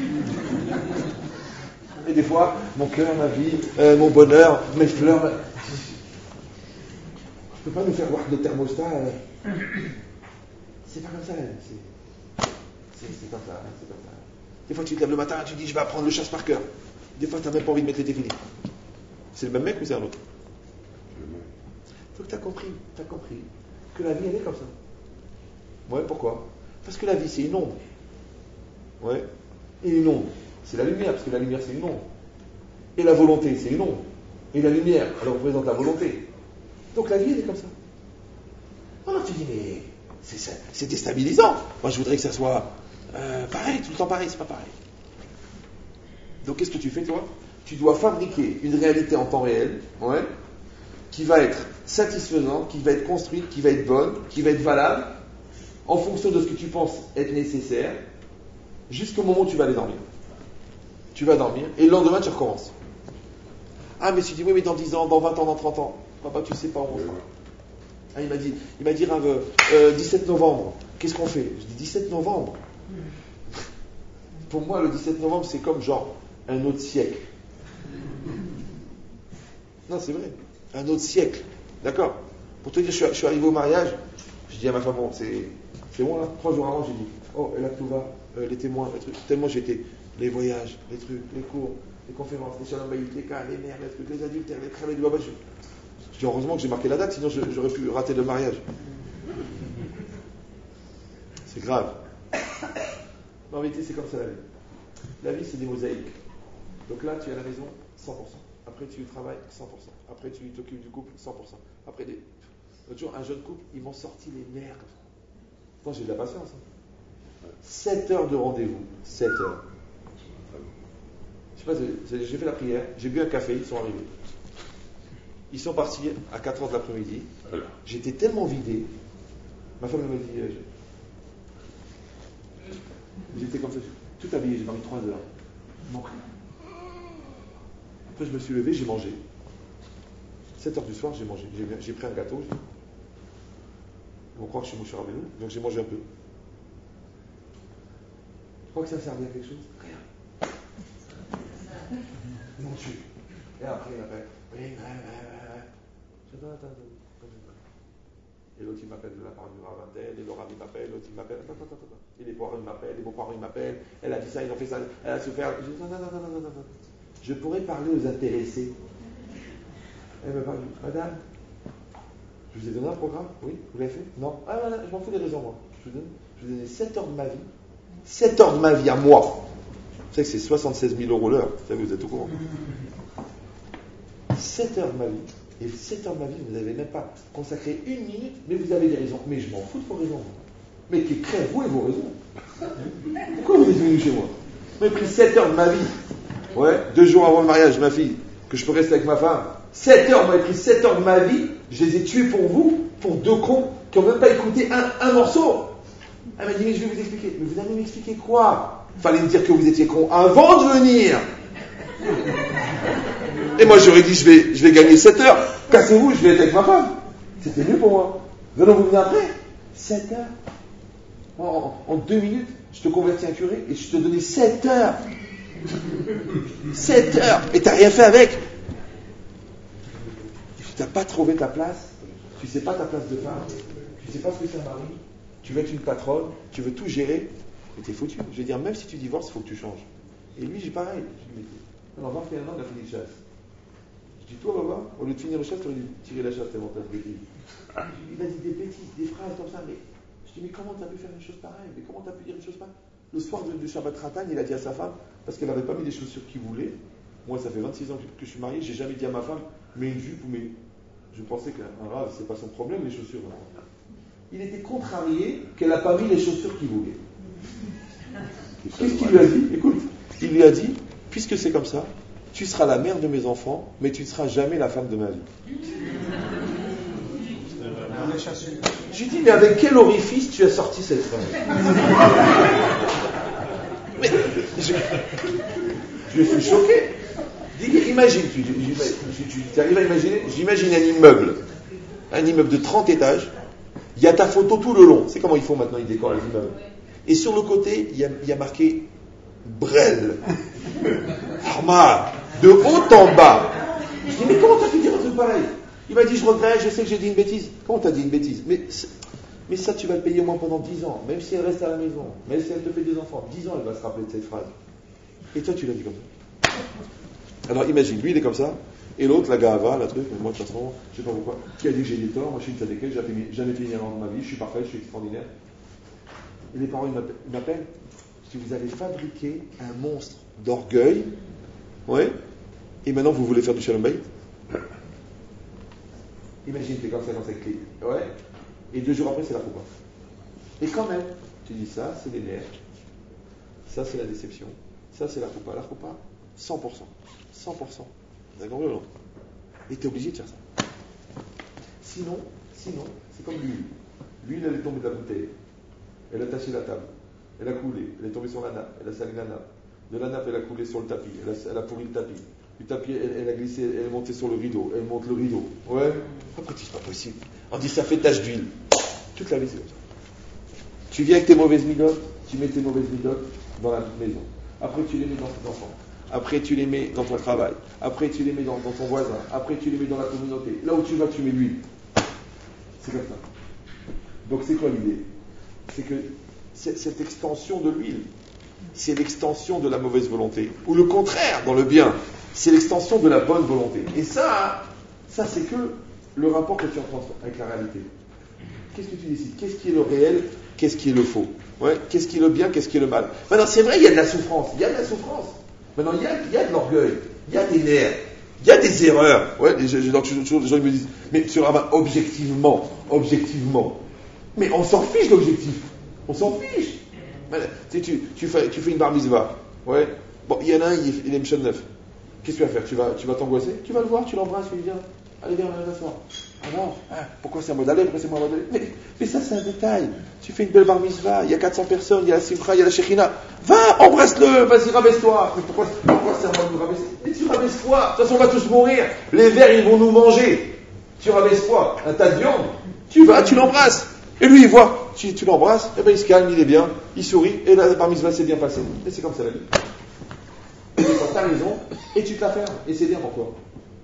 Et des fois, mon cœur, ma vie, euh, mon bonheur, mes fleurs. Ma... Je peux pas nous faire voir de thermostat. Euh... C'est pas comme ça. C'est, c'est, c'est comme ça. C'est comme ça. Des fois, tu te lèves le matin, tu dis, je vais apprendre le chasse par cœur. Des fois, tu n'as même pas envie de mettre les définis. C'est le même mec ou c'est un autre? Donc, tu as compris, tu as compris que la vie, elle est comme ça. Ouais, pourquoi? Parce que la vie, c'est une ombre. Ouais. Et une ombre, c'est la lumière, parce que la lumière, c'est une ombre. Et la volonté, c'est une ombre. Et la lumière, elle représente la volonté. Donc, la vie, elle est comme ça. Alors, tu dis, mais c'est, c'est, c'est déstabilisant. Moi, je voudrais que ça soit euh, pareil, tout le temps pareil, c'est pas pareil. Donc, qu'est-ce que tu fais, toi? Tu dois fabriquer une réalité en temps réel, ouais, qui va être satisfaisante, qui va être construite, qui va être bonne, qui va être valable, en fonction de ce que tu penses être nécessaire, jusqu'au moment où tu vas aller dormir. Tu vas dormir, et le lendemain, tu recommences. Ah, mais tu dis, oui, mais dans dix ans, dans vingt ans, dans trente ans. Papa, tu sais pas où on sera. Ah, il m'a dit, il m'a dit, Rav, euh, dix-sept novembre, qu'est-ce qu'on fait? Je dis, dix-sept novembre. Pour moi, le dix-sept novembre, c'est comme genre un autre siècle. Non, c'est vrai. Un autre siècle. D'accord? Pour te dire, je suis, je suis arrivé au mariage, je dis à ma femme, bon, c'est, c'est bon là? Trois jours avant, j'ai dit, oh, et là, tout va, euh, les témoins, les trucs. Tellement j'étais, les voyages, les trucs, les cours, les conférences, les shalom bayit, les cas, les mères, les trucs, les adultères, les crèves du baba. Je, je dis, heureusement que j'ai marqué la date, sinon je, j'aurais pu rater le mariage. C'est grave. En vérité, c'est comme ça la vie. La vie, c'est des mosaïques. Donc là, tu es à la maison, cent pour cent. Après, tu travailles, cent pour cent. Après, tu t'occupes du couple, cent pour cent. Après, des... l'autre jour, un jeune couple, ils m'ont sorti les nerfs. Pourtant, j'ai de la patience. Hein. sept heures de rendez-vous. sept heures. Je sais pas, c'est... j'ai fait la prière, j'ai bu un café, ils sont arrivés. Ils sont partis à quatre heures de l'après-midi. J'étais tellement vidé. Ma femme m'a dit... Euh, j'étais comme ça, tout habillé, j'ai dormi trois heures. Mon prix. Après, je me suis levé, j'ai mangé. sept heures du soir, j'ai mangé. J'ai, j'ai pris un gâteau. J'ai... Ils vont croire que je suis mouchard à vélo, donc j'ai mangé un peu. Tu crois que ça servait à quelque chose? Rien. Ils m'ont tué. Et après, il m'appelle. Oui, ouais, ouais, ouais. Je dis, attends, attends, attends. Et l'autre, il m'appelle de la part du Ravantel, et le Rav, il m'appelle, l'autre, il m'appelle. Attends, attends, attends. Et les parents, ils m'appellent, les beaux-parents, ils m'appellent. Elle a dit ça, ils ont fait ça, elle a souffert. Je dis, non, non, non, non, non, non, non. Je pourrais parler aux intéressés. Elle me parle, madame, je vous ai donné un programme? Oui, vous l'avez fait? Non. Ah, non, non, je m'en fous des raisons, moi. Je vous donne, je vous ai donné sept heures de ma vie. sept heures de ma vie à moi. Vous savez que c'est soixante-seize mille euros l'heure. Vous savez, vous êtes au courant. sept heures de ma vie. Et sept heures de ma vie, vous n'avez même pas consacré une minute, mais vous avez des raisons. Mais je m'en fous de vos raisons. Mais qui crée, vous et vos raisons. Pourquoi vous êtes venu chez moi? Vous m'avez pris sept heures de ma vie. Ouais, deux jours avant le mariage, ma fille, que je peux rester avec ma femme. sept heures, vous m'avez pris sept heures de ma vie, je les ai tués pour vous, pour deux cons qui n'ont même pas écouté un, un morceau. Elle m'a dit, mais je vais vous expliquer. Mais vous allez m'expliquer quoi? Fallait me dire que vous étiez con avant de venir. Et moi, j'aurais dit, je vais, je vais gagner sept heures. Cassez-vous, je vais être avec ma femme. C'était mieux pour moi. Venons vous venir après. sept heures. En, en deux minutes, je te convertis en curé et je te donnais sept heures. sept heures. Et t'as rien fait avec. Tu n'as pas trouvé ta place. Tu ne sais pas ta place de femme. Tu ne sais pas ce que c'est un mari. Tu veux être une patronne. Tu veux tout gérer. Mais t'es foutu. Je veux dire, même si tu divorces, il faut que tu changes. Et lui, j'ai pareil. Je lui dis, alors, vingt et un ans, il a fini le chasse. Je dis, toi, Baba, au lieu de finir le chasse, tu aurais dû tirer la chasse tellement t'as de bêtises. Il a dit des bêtises, des phrases comme ça, mais je dis, mais comment t'as pu faire une chose pareille? Mais comment t'as pu dire une chose pareille? Le soir du Shabbat Ratan, il a dit à sa femme, parce qu'elle n'avait pas mis les chaussures qu'il voulait. Moi, ça fait vingt-six ans que je suis marié, j'ai jamais dit à ma femme, mets une jupe ou mets. Je pensais qu'un rave, c'est pas son problème, les chaussures. Il était contrarié qu'elle n'a pas mis les chaussures qu'il voulait. Qu'est-ce qu'il lui a dit? Écoute, il lui a dit, puisque c'est comme ça, tu seras la mère de mes enfants, mais tu ne seras jamais la femme de ma vie. Je lui dis, mais avec quel orifice tu as sorti cette phrase? Mais je, je suis choqué. Dis, imagine, tu, tu, tu, tu arrives à imaginer, j'imagine un immeuble, un immeuble de trente étages, il y a ta photo tout le long. C'est comment ils font maintenant, ils décorent les immeubles. Et sur le côté, il y a, il y a marqué Brel. Arma. De haut en bas. Je dis, mais comment t'as pu dire un truc pareil? Il m'a dit, je regrette, je sais que j'ai dit une bêtise. Comment t'as dit une bêtise? Mais Mais ça, tu vas le payer au moins pendant dix ans, même si elle reste à la maison, même si elle te fait des enfants. dix ans, elle va se rappeler de cette phrase. Et toi, tu l'as dit comme ça. Alors imagine, lui, il est comme ça, et l'autre, la gava, la truc, moi, de toute façon, je sais pas pourquoi, qui a dit que j'ai des torts, moi, je suis une tzadékette, j'ai jamais, jamais fait une erreur dans ma vie, je suis parfait, je suis extraordinaire. Et les parents, ils m'appellent, ils m'appellent si vous avez fabriqué un monstre d'orgueil, ouais, et maintenant, vous voulez faire du shalom bayit. Imagine, t'es comme ça dans cette clé, ouais, et deux jours après, c'est la coupa. Et quand même, tu dis ça, c'est les nerfs, ça, c'est la déception, ça, c'est la coupa. La coupa, cent pour cent. cent pour cent. Vous avez compris ou non? Et tu es obligé de faire ça. Sinon, sinon, c'est comme l'huile. L'huile, elle est tombée de la bouteille. Elle a taché la table. Elle a coulé. Elle est tombée sur la nappe. Elle a salé la nappe. De la nappe, elle a coulé sur le tapis. Elle a, elle a pourri le tapis. Du tapis, elle, elle a glissé. Elle est montée sur le rideau. Elle monte le rideau. Ouais. Pourquoi tu dis c'est pas possible? On dit ça fait tache d'huile. Toute la vie, c'est comme ça. Tu viens avec tes mauvaises midotes. Tu mets tes mauvaises midotes dans la maison. Après, tu les mets dans tes enfants. Après, tu les mets dans ton travail. Après, tu les mets dans, dans ton voisin. Après, tu les mets dans la communauté. Là où tu vas, tu mets l'huile. C'est comme ça. Donc, c'est quoi l'idée? C'est que c'est, cette extension de l'huile, c'est l'extension de la mauvaise volonté. Ou le contraire, dans le bien, c'est l'extension de la bonne volonté. Et ça, ça c'est que le rapport que tu entends avec la réalité. Qu'est-ce que tu décides? Qu'est-ce qui est le réel? Qu'est-ce qui est le faux? Ouais, qu'est-ce qui est le bien? Qu'est-ce qui est le mal? Maintenant, c'est vrai, il y a de la souffrance. Il y a de la souffrance. Maintenant, il y a, il y a de l'orgueil, il y a des nerfs, il y a des erreurs. Ouais, les, les, donc, toujours des gens qui me disent, mais sur Rabbin, objectivement, objectivement. Mais on s'en fiche l'objectif. On s'en fiche. Tu sais, tu, tu, fais, tu fais une bar mitzvah. Ouais. Bon, il y en a un, il, il est Mishon neuf. Qu'est-ce que tu vas faire? Tu vas, tu vas t'angoisser? Tu vas le voir, tu l'embrasses, tu lui dis, viens. Allez, viens, on va s'asseoir. Ah non, ah, pourquoi c'est un mot d'aller? Pourquoi c'est moi un mot d'aller? mais, mais ça, c'est un détail. Tu fais une belle bar mitzvah, il y a quatre cents personnes, il y a la simcha, il y a la shechina. Va, embrasse-le, vas-y, rabaisse-toi. Mais pourquoi, pourquoi c'est un mot de rabaisser? Mais tu rabaisse-toi. De toute façon, on va tous mourir. Les vers, ils vont nous manger. Tu rabaisse-toi. Un tas de viande. Tu vas, tu l'embrasses. Et lui, il voit. Tu, tu l'embrasses, et ben il se calme, il est bien, il sourit, et la bar mitzvah s'est bien passée. Et c'est comme ça la vie. Et tu as raison, et tu te la fermes. Et c'est bien pour toi.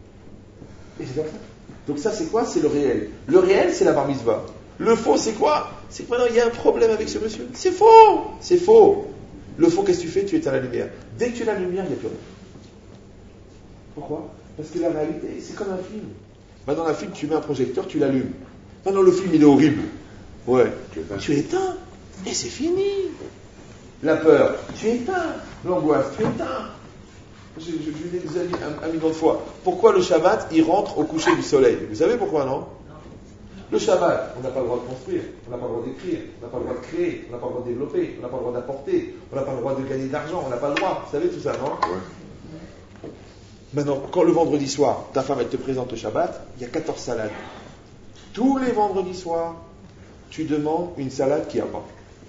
Et c'est comme ça. Donc ça, c'est quoi? C'est le réel. Le réel, c'est la bar mitzvah. Le faux, c'est quoi? C'est que maintenant, il y a un problème avec ce monsieur. C'est faux. C'est faux. Le faux, qu'est-ce que tu fais? Tu éteins la lumière. Dès que tu as la lumière, il n'y a plus rien. Pourquoi? Parce que la réalité, c'est comme un film. Maintenant, un film, tu mets un projecteur, tu l'allumes. Maintenant, le film, il est horrible. Ouais. Tu éteins. Et c'est fini. La peur, tu éteins. L'angoisse, tu éteins. Je, je, je l'ai déjà dit un, un million de fois. Pourquoi le Shabbat, il rentre au coucher du soleil? Vous savez pourquoi, non? Le Shabbat, on n'a pas le droit de construire, on n'a pas le droit d'écrire, on n'a pas le droit de créer, on n'a pas le droit de développer, on n'a pas le droit d'apporter, on n'a pas le droit de gagner de l'argent, on n'a pas le droit. Vous savez tout ça, non? Ouais. Maintenant, quand le vendredi soir, ta femme, elle te présente le Shabbat, il y a quatorze salades. Tous les vendredis soirs, tu demandes une salade qui n'a pas.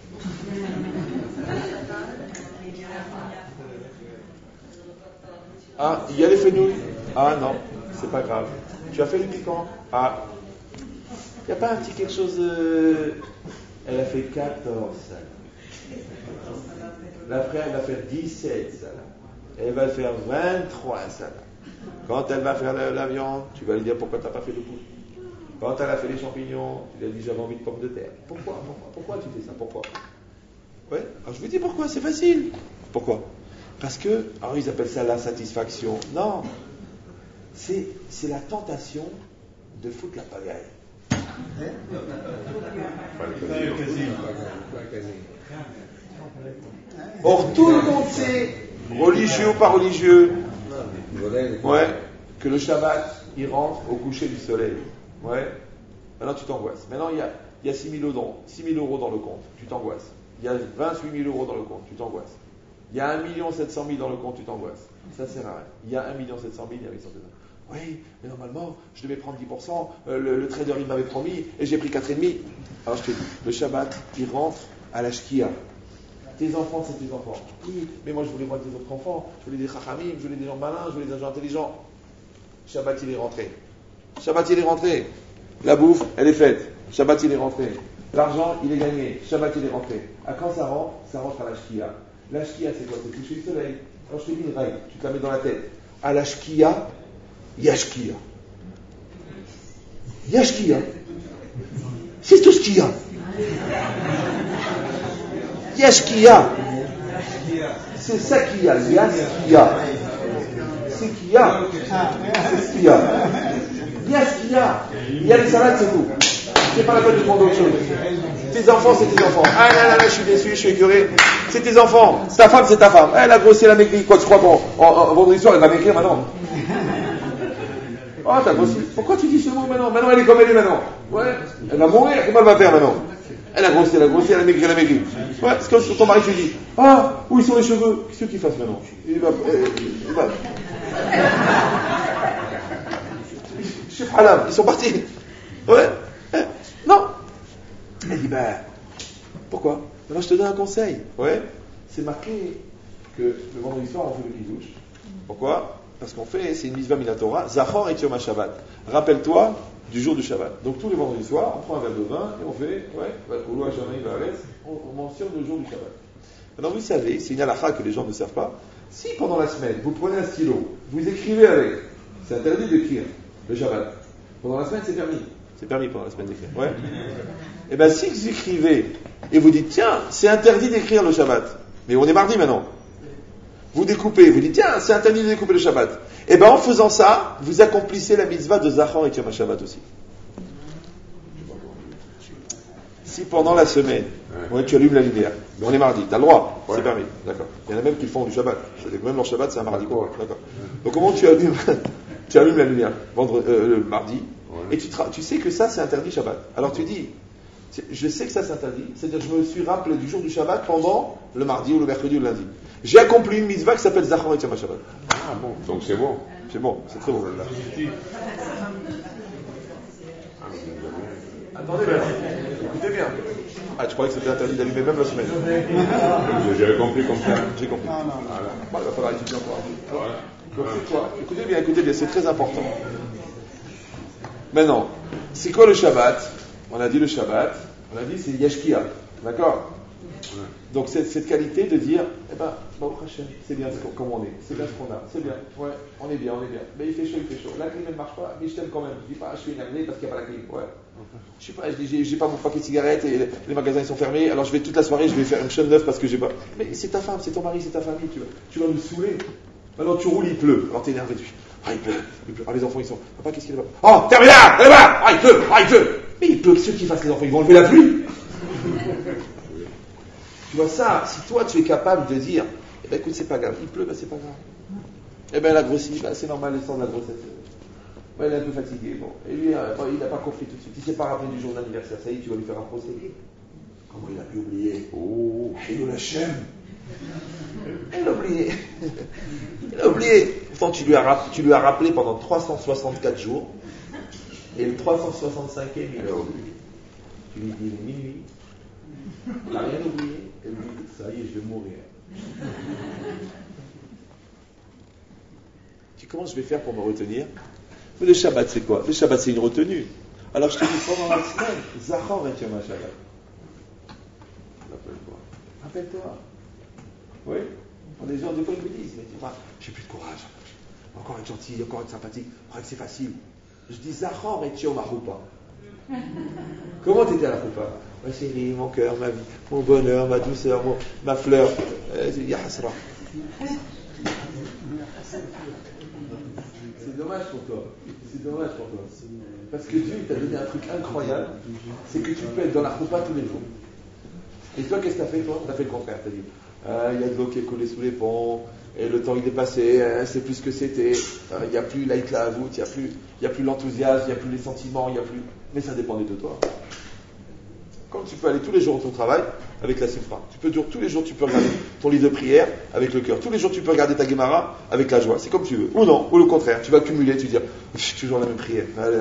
Ah, il y a les fenouilles. Ah non, c'est pas grave. Tu as fait le piquant. Ah, il n'y a pas un petit quelque chose. Euh... Elle a fait quatorze salades. L'après, elle va faire dix-sept salades. Elle va faire vingt-trois salades. Quand elle va faire la, la viande, tu vas lui dire pourquoi tu n'as pas fait le poulet. Quand elle a fait les champignons, tu lui as dit j'avais envie de pommes de terre. Pourquoi, pourquoi, pourquoi tu fais ça? Pourquoi? Ouais. Alors je vous dis pourquoi, c'est facile. Pourquoi? Parce que, alors ils appellent ça la satisfaction. Non, c'est, c'est la tentation de foutre la pagaille. Or tout le monde sait, religieux ou pas religieux, ouais, que le Shabbat, il rentre au coucher du soleil. Ouais. Maintenant tu t'angoisses. Maintenant il y a, il y a six mille euros dans le compte, tu t'angoisses. Il y a vingt-huit mille euros dans le compte, tu t'angoisses. Il y a un million sept cent mille dans le compte, tu t'angoisses. Ça sert à rien. Il y a un million sept cent mille, il y a huit cent deux mille. Oui, mais normalement, je devais prendre dix pour cent, euh, le, le trader il m'avait promis, et j'ai pris quatre virgule cinq. Alors je te dis, le Shabbat, il rentre à la shkia. Tes enfants, c'est tes enfants. Oui, mais moi je voulais voir tes autres enfants, je voulais des chachamim, je voulais des gens malins, je voulais des gens intelligents. Shabbat, il est rentré. Shabbat, il est rentré. La bouffe, elle est faite. Shabbat, il est rentré. L'argent, il est gagné. Shabbat, il est rentré. À quand ça rentre? Ça rentre à la shkia. La shkia, c'est quoi? C'est le coucher du soleil. Alors je te dis une règle, tu te la mets dans la tête. À la shkia, Yashkia. Yashkia. C'est tout ce qu'il y a. Yashkia. C'est ça qu'il y a. Yashkia. C'est qu'il y a. C'est ce qu'il y a. Yashkia. Il y a les salades, c'est tout. C'est pas la peine de demander autre chose. Tes enfants, c'est tes enfants. Ah là là là, je suis déçu, je suis écœuré. C'est tes enfants. Ta femme, c'est ta femme. Elle a grossi, elle a maigri. Quoi, tu crois qu'en en, en, vendredi soir, elle va maigrir maintenant? Oh, t'as grossi. Pourquoi tu dis ce mot maintenant? Maintenant, elle est comme elle est maintenant. Ouais. Elle va mourir. Comment elle va faire maintenant? Elle a grossi, elle a grossi, elle a maigri, elle a maigri. Ouais, c'est comme si ton mari te dit, ah, où ils sont les cheveux? Qu'est-ce qu'il fasse maintenant? Il va, euh, il va. Chef Halam, ils sont partis. Ouais. Non. Elle dit, ben, pourquoi? Alors je te donne un conseil. Ouais. C'est marqué que le vendredi soir, on fait le kiddush. Pourquoi? Parce qu'on fait, c'est une mitzvah minatora, Zachor et Yom Shabbat. Rappelle-toi du jour du Shabbat. Donc tous les vendredis soirs, on prend un verre de vin et on fait, ouais, on, on mentionne le jour du Shabbat. Maintenant, vous savez, c'est une halakha que les gens ne savent pas. Si pendant la semaine, vous prenez un stylo, vous écrivez avec, c'est interdit d'écrire le Shabbat. Pendant la semaine, c'est permis. C'est permis pendant la semaine d'écrire. Ouais. Et bien, si vous écrivez et vous dites, tiens, c'est interdit d'écrire le Shabbat, mais on est mardi maintenant. Vous découpez, vous dites, tiens, c'est interdit de découper le Shabbat. Et bien, en faisant ça, vous accomplissez la mitzvah de Zachor et Yom Shabbat aussi. Si pendant la semaine, ouais, tu allumes la lumière, on est mardi, tu as le droit, ouais. C'est permis, d'accord. Il y en a même qui le font du Shabbat. C'est-à-dire que même leur Shabbat, c'est un mardi, quoi. D'accord. Donc, comment tu allumes, tu allumes la lumière vendredi, euh, le mardi, ouais. Et tu, tra- tu sais que ça, c'est interdit Shabbat. Alors tu dis, je sais que ça, c'est interdit, c'est-à-dire que je me suis rappelé du jour du Shabbat pendant le mardi ou le mercredi ou le lundi. J'ai accompli une mitzvah qui s'appelle Zachor et Yom Shabbat. Ah bon, donc c'est bon. C'est bon, c'est très bon. Attendez bien, écoutez bien. Ah, tu croyais que c'était interdit d'allumer même la semaine? J'avais compris comme ça. J'ai compris. Non, non. Voilà. Bon, il va falloir étudier encore. Voilà. Donc c'est quoi? Écoutez bien, écoutez bien, c'est très important. Maintenant, c'est quoi le Shabbat? On a dit le Shabbat, on a dit c'est Yashkia, d'accord? Ouais. Donc cette, cette qualité de dire, eh ben, Baruch Hashem, c'est bien comme on est, c'est bien ce qu'on a, c'est bien, ouais, on est bien, on est bien. Mais il fait chaud, il fait chaud. La clim elle marche pas, mais je t'aime quand même. Je dis pas, je suis énervé parce qu'il n'y a pas la clim, ouais. Je sais pas, je dis, j'ai, j'ai pas mon paquet de cigarettes et les magasins ils sont fermés, alors je vais toute la soirée, je vais faire une chaîne neuve parce que j'ai pas. Mais c'est ta femme, c'est ton mari, c'est ta famille, tu vas, tu vas nous saouler. Alors tu roules, il pleut, alors t'es énervé, tu ah il pleut, il pleut, ah les enfants ils sont, papa qu'est-ce qu'il y a là-bas? Oh, terminé là, là-bas, ah il pleut, ah il pleut. Mais il pleut, ceux qui fassent les enfants, ils vont enlever la pluie. Tu vois ça, si toi tu es capable de dire, eh ben écoute, c'est pas grave, il pleut, ben c'est pas grave. Eh ben elle a grossi, ben c'est normal, elle sort de la grossesse. Ben, elle est un peu fatiguée, bon. Et lui, euh, bon, il n'a pas compris tout de suite. Il ne s'est pas rappelé du jour d'anniversaire, ça y est, tu vas lui faire un procès. Comment il a pu oublier? Oh, il la chaîne. Il a oublié. Il a oublié. Pourtant, tu lui as, rapp- tu lui as rappelé pendant trois cent soixante-quatre jours. Et le trois cent soixante-cinquième, il a oublié. Tu lui dis, il est minuit. Il n'a rien oublié. Et lui dit, ça y est, je vais mourir. Tu dis, comment je vais faire pour me retenir? Mais le Shabbat, c'est quoi? Le Shabbat, c'est une retenue. Alors, je te dis, pendant la semaine, Zachor et Yom Shabbat. Rappelle-toi. Rappelle-toi. Oui? Les gens, des fois, ils me disent, mais dis-moi, j'ai plus de courage. Encore être gentil, encore être sympathique. Oh, c'est facile. Je dis, Zachor et Yom Shabbat. Comment t'étais à la Choupa? Ma chérie, mon cœur, ma vie, mon bonheur, ma douceur, mon, ma fleur. Ya Hasra. C'est dommage pour toi. C'est dommage pour toi. Parce que Dieu t'a donné un truc incroyable, c'est que tu peux être dans la Choupa tous les jours. Et toi, qu'est-ce que t'as fait, toi? T'as fait le contraire. T'as dit, ah, il y a de l'eau qui est coulée sous les ponts, et le temps il est passé, hein, c'est plus ce que c'était. Il n'y a plus l'aït la avout, il n'y a plus, il y a plus l'enthousiasme, il n'y a plus les sentiments, il n'y a plus. Mais ça dépendait de toi. Comme tu peux aller tous les jours au ton travail avec la Sifra. Tu peux dire tous les jours tu peux regarder ton livre de prière avec le cœur. Tous les jours tu peux regarder ta Gemara avec la joie. C'est comme tu veux. Ou non, ou le contraire. Tu vas cumuler, tu vas dire, toujours la même prière. Allez,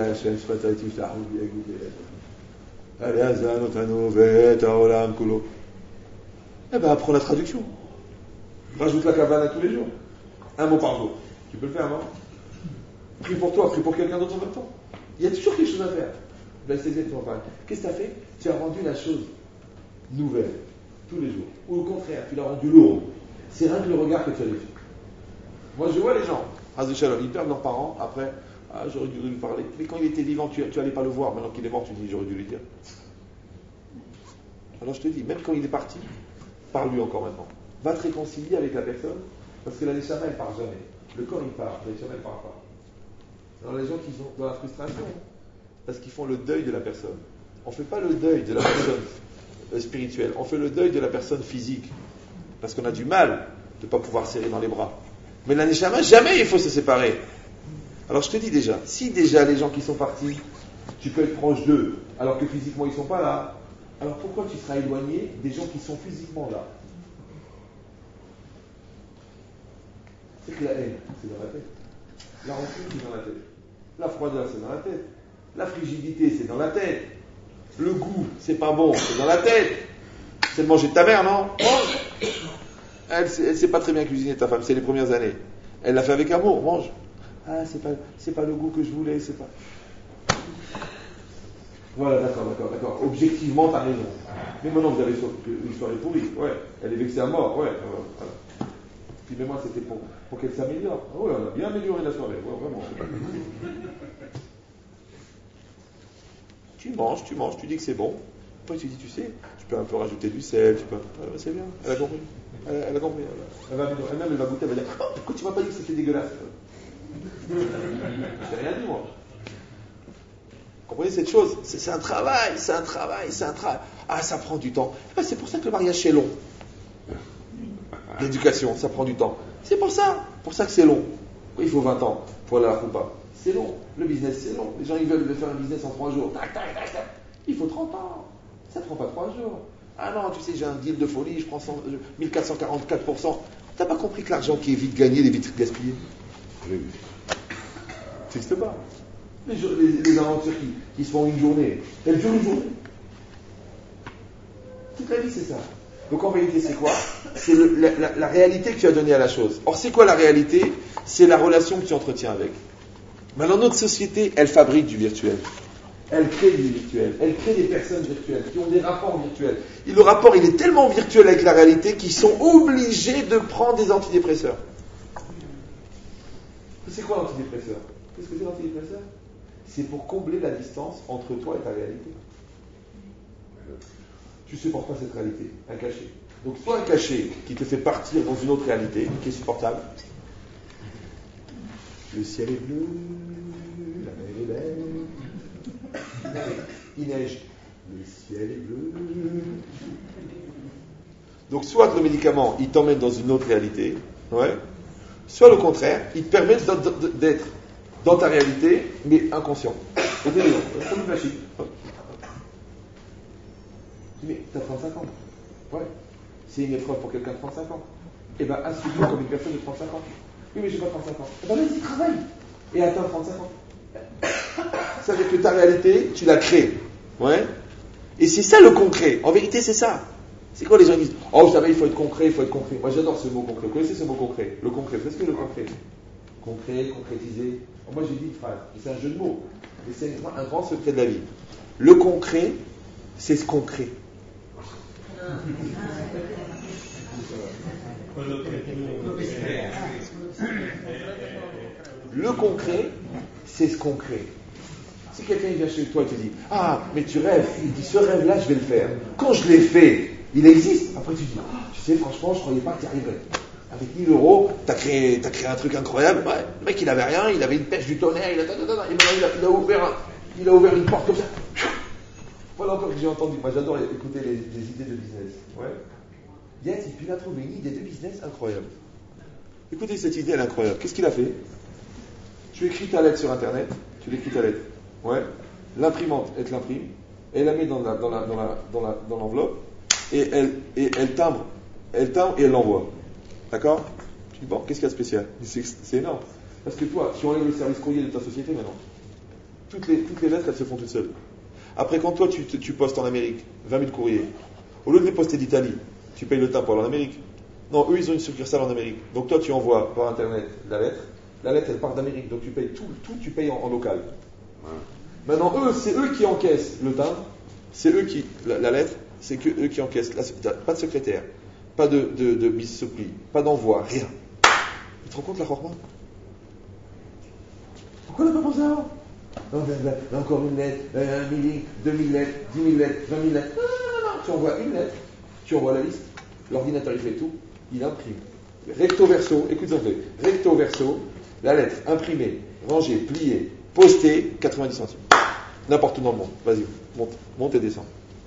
eh ben apprends la traduction. Rajoute la cabane à tous les jours. Un mot par jour. Tu peux le faire, non? Prie pour toi, prie pour quelqu'un d'autre en même temps. Il y a toujours quelque chose à faire. Qu'est-ce que tu as fait? Tu as rendu la chose nouvelle, tous les jours. Ou au contraire, tu l'as rendu lourde. C'est rien que le regard que tu as fait. Moi, je vois les gens, ils perdent leurs parents, après, ah, j'aurais dû lui parler. Mais quand il était vivant, tu n'allais pas le voir. Maintenant qu'il est mort, tu dis, j'aurais dû lui dire. Alors je te dis, même quand il est parti, parle-lui encore maintenant. Va te réconcilier avec la personne, parce que la Neshama, elle ne part jamais. Le corps, il part, la Neshama, elle ne part pas. Alors les gens qui sont dans la frustration, parce qu'ils font le deuil de la personne. On ne fait pas le deuil de la personne spirituelle, on fait le deuil de la personne physique. Parce qu'on a du mal de ne pas pouvoir serrer dans les bras. Mais la Neshama, jamais il faut se séparer. Alors je te dis déjà, si déjà les gens qui sont partis, tu peux être proche d'eux, alors que physiquement ils ne sont pas là, alors pourquoi tu seras éloigné des gens qui sont physiquement là? C'est que la haine, c'est dans la tête. La rancune, c'est dans la tête. La froideur, c'est dans la tête. La frigidité, c'est dans la tête. Le goût, c'est pas bon, c'est dans la tête. C'est de manger de ta mère, non? Mange. Elle, elle sait pas très bien cuisiner, ta femme, c'est les premières années. Elle l'a fait avec amour, mange. Ah, c'est pas, c'est pas le goût que je voulais, c'est pas. Voilà, d'accord, d'accord, d'accord. Objectivement, t'as raison. Mais maintenant, vous avez une soirée pourrie. Ouais, elle est vexée à mort. Ouais, voilà. Puis, mais moi, c'était pour, pour qu'elle s'améliore. Ah ouais, on a bien amélioré la soirée. Ouais, vraiment. Tu manges, tu manges, tu dis que c'est bon. Après, tu dis, tu sais, tu peux un peu rajouter du sel, tu peux. Ah, c'est bien, elle a compris. Elle, elle a compris. Elle, elle va, elle-même, elle va goûter, elle va dire, oh, pourquoi tu m'as pas dit que c'était dégueulasse? Je n'ai rien dit, moi. Vous comprenez cette chose? c'est, c'est un travail, c'est un travail, c'est un travail. Ah, ça prend du temps. Ah, c'est pour ça que le mariage est long. L'éducation, ça prend du temps. C'est pour ça, pour ça que c'est long. Il faut vingt ans pour aller à la Khoupa. C'est long. Le business, c'est long. Les gens, ils veulent faire un business en trois jours. Tac, tac, tac, tac. Il faut trente ans. Ça ne prend pas trois jours. Ah non, tu sais, j'ai un deal de folie, je prends mille quatre cent quarante-quatre pour cent. T'as pas compris que l'argent qui est vite gagné, il est vite gaspillé? Ça n'existe pas. Les, les, les aventures qui, qui se font une journée, elles durent une journée. Toute la vie, c'est ça. Donc en réalité, c'est quoi? C'est le, la, la, la réalité que tu as donnée à la chose. Or, c'est quoi la réalité? C'est la relation que tu entretiens avec. Maintenant, notre société, elle fabrique du virtuel. Elle crée du virtuel. Elle crée des personnes virtuelles qui ont des rapports virtuels. Et le rapport, il est tellement virtuel avec la réalité qu'ils sont obligés de prendre des antidépresseurs. C'est quoi l'antidépresseur? Qu'est-ce que c'est l'antidépresseur? C'est pour combler la distance entre toi et ta réalité. Tu ne supportes pas cette réalité, un cachet. Donc soit un cachet qui te fait partir dans une autre réalité, qui est supportable. Le ciel est bleu, la mer est belle, il neige, le ciel est bleu. Donc soit le médicament, il t'emmène dans une autre réalité, ouais. Soit le contraire, il te permet d'être dans ta réalité, mais inconscient. Comme une machine. Mais t'as trente-cinq ans. Ouais. C'est une épreuve pour quelqu'un de trente-cinq ans. Eh bien, assume-toi comme une personne de trente-cinq ans. Oui, mais j'ai pas trente-cinq ans. Eh bien, vas-y, travaille. Et atteins trente-cinq ans. Ça veut dire que ta réalité, tu l'as créée. Ouais. Et c'est ça le concret. En vérité, c'est ça. C'est quoi les gens disent? Oh, vous savez, il faut être concret, il faut être concret. Moi, j'adore ce mot concret. Vous connaissez ce mot concret? Le concret. Qu'est-ce que le concret? Concret, concrétiser. Moi, j'ai dit une phrase. C'est un jeu de mots. Mais c'est un grand secret de la vie. Le concret, c'est ce qu'on crée. Le concret, c'est ce qu'on crée. Si quelqu'un vient chez toi et te dit « Ah, mais tu rêves », il dit « Ce rêve-là, je vais le faire. » Quand je l'ai fait, il existe. Après, tu dis oh, « Tu sais, franchement, je ne croyais pas que tu y arriverais. Avec mille euros, tu as créé, t'as créé un truc incroyable. Ouais, le mec, il n'avait rien, il avait une pêche du tonnerre, il a, et maintenant, il a, il a, ouvert, un, il a ouvert une porte comme ça. » Voilà encore que j'ai entendu. Moi, j'adore écouter les, les idées de business. Ouais. Yes, et puis il a trouvé une idée de business incroyable. Écoutez, cette idée, elle est incroyable. Qu'est-ce qu'il a fait? Tu écris ta lettre sur Internet, tu l'écris ta lettre. Ouais. L'imprimante, elle te l'imprime, elle la met dans, la, dans, la, dans, la, dans, la, dans l'enveloppe, et elle, et elle timbre, elle timbre et elle l'envoie. D'accord? Tu dis, bon, qu'est-ce qu'il y a de spécial? c'est, c'est énorme. Parce que toi, tu enlèves le service courrier de ta société maintenant. Toutes les, toutes les lettres, elles se font toutes seules. Après, quand toi, tu, tu postes en Amérique vingt mille courriers, au lieu de les poster d'Italie, tu payes le timbre pour aller en Amérique. Non, eux, ils ont une succursale en Amérique. Donc toi, tu envoies par Internet la lettre. La lettre, elle part d'Amérique. Donc tu payes tout, tout tu payes en, en local. Ouais. Maintenant, eux, c'est eux qui encaissent le timbre. C'est eux qui... La, la lettre, c'est que eux qui encaissent. La, pas de secrétaire. Pas de, de, de mise sur pli. Pas d'envoi. Rien. Tu te rends compte, la Chorma? Pourquoi on n'a pas pensé avant? Non, ben, ben, encore une lettre, un millier, deux mille lettres, dix mille lettres, vingt mille lettres. Non, non, non, non. tu envoies une lettre, tu envoies la liste, l'ordinateur il fait tout, il imprime. Recto verso, écoute ça fait. Recto verso, la lettre imprimée, rangée, pliée, postée, quatre-vingt-dix centimes. N'importe où dans le monde. Vas-y, monte, monte et descends.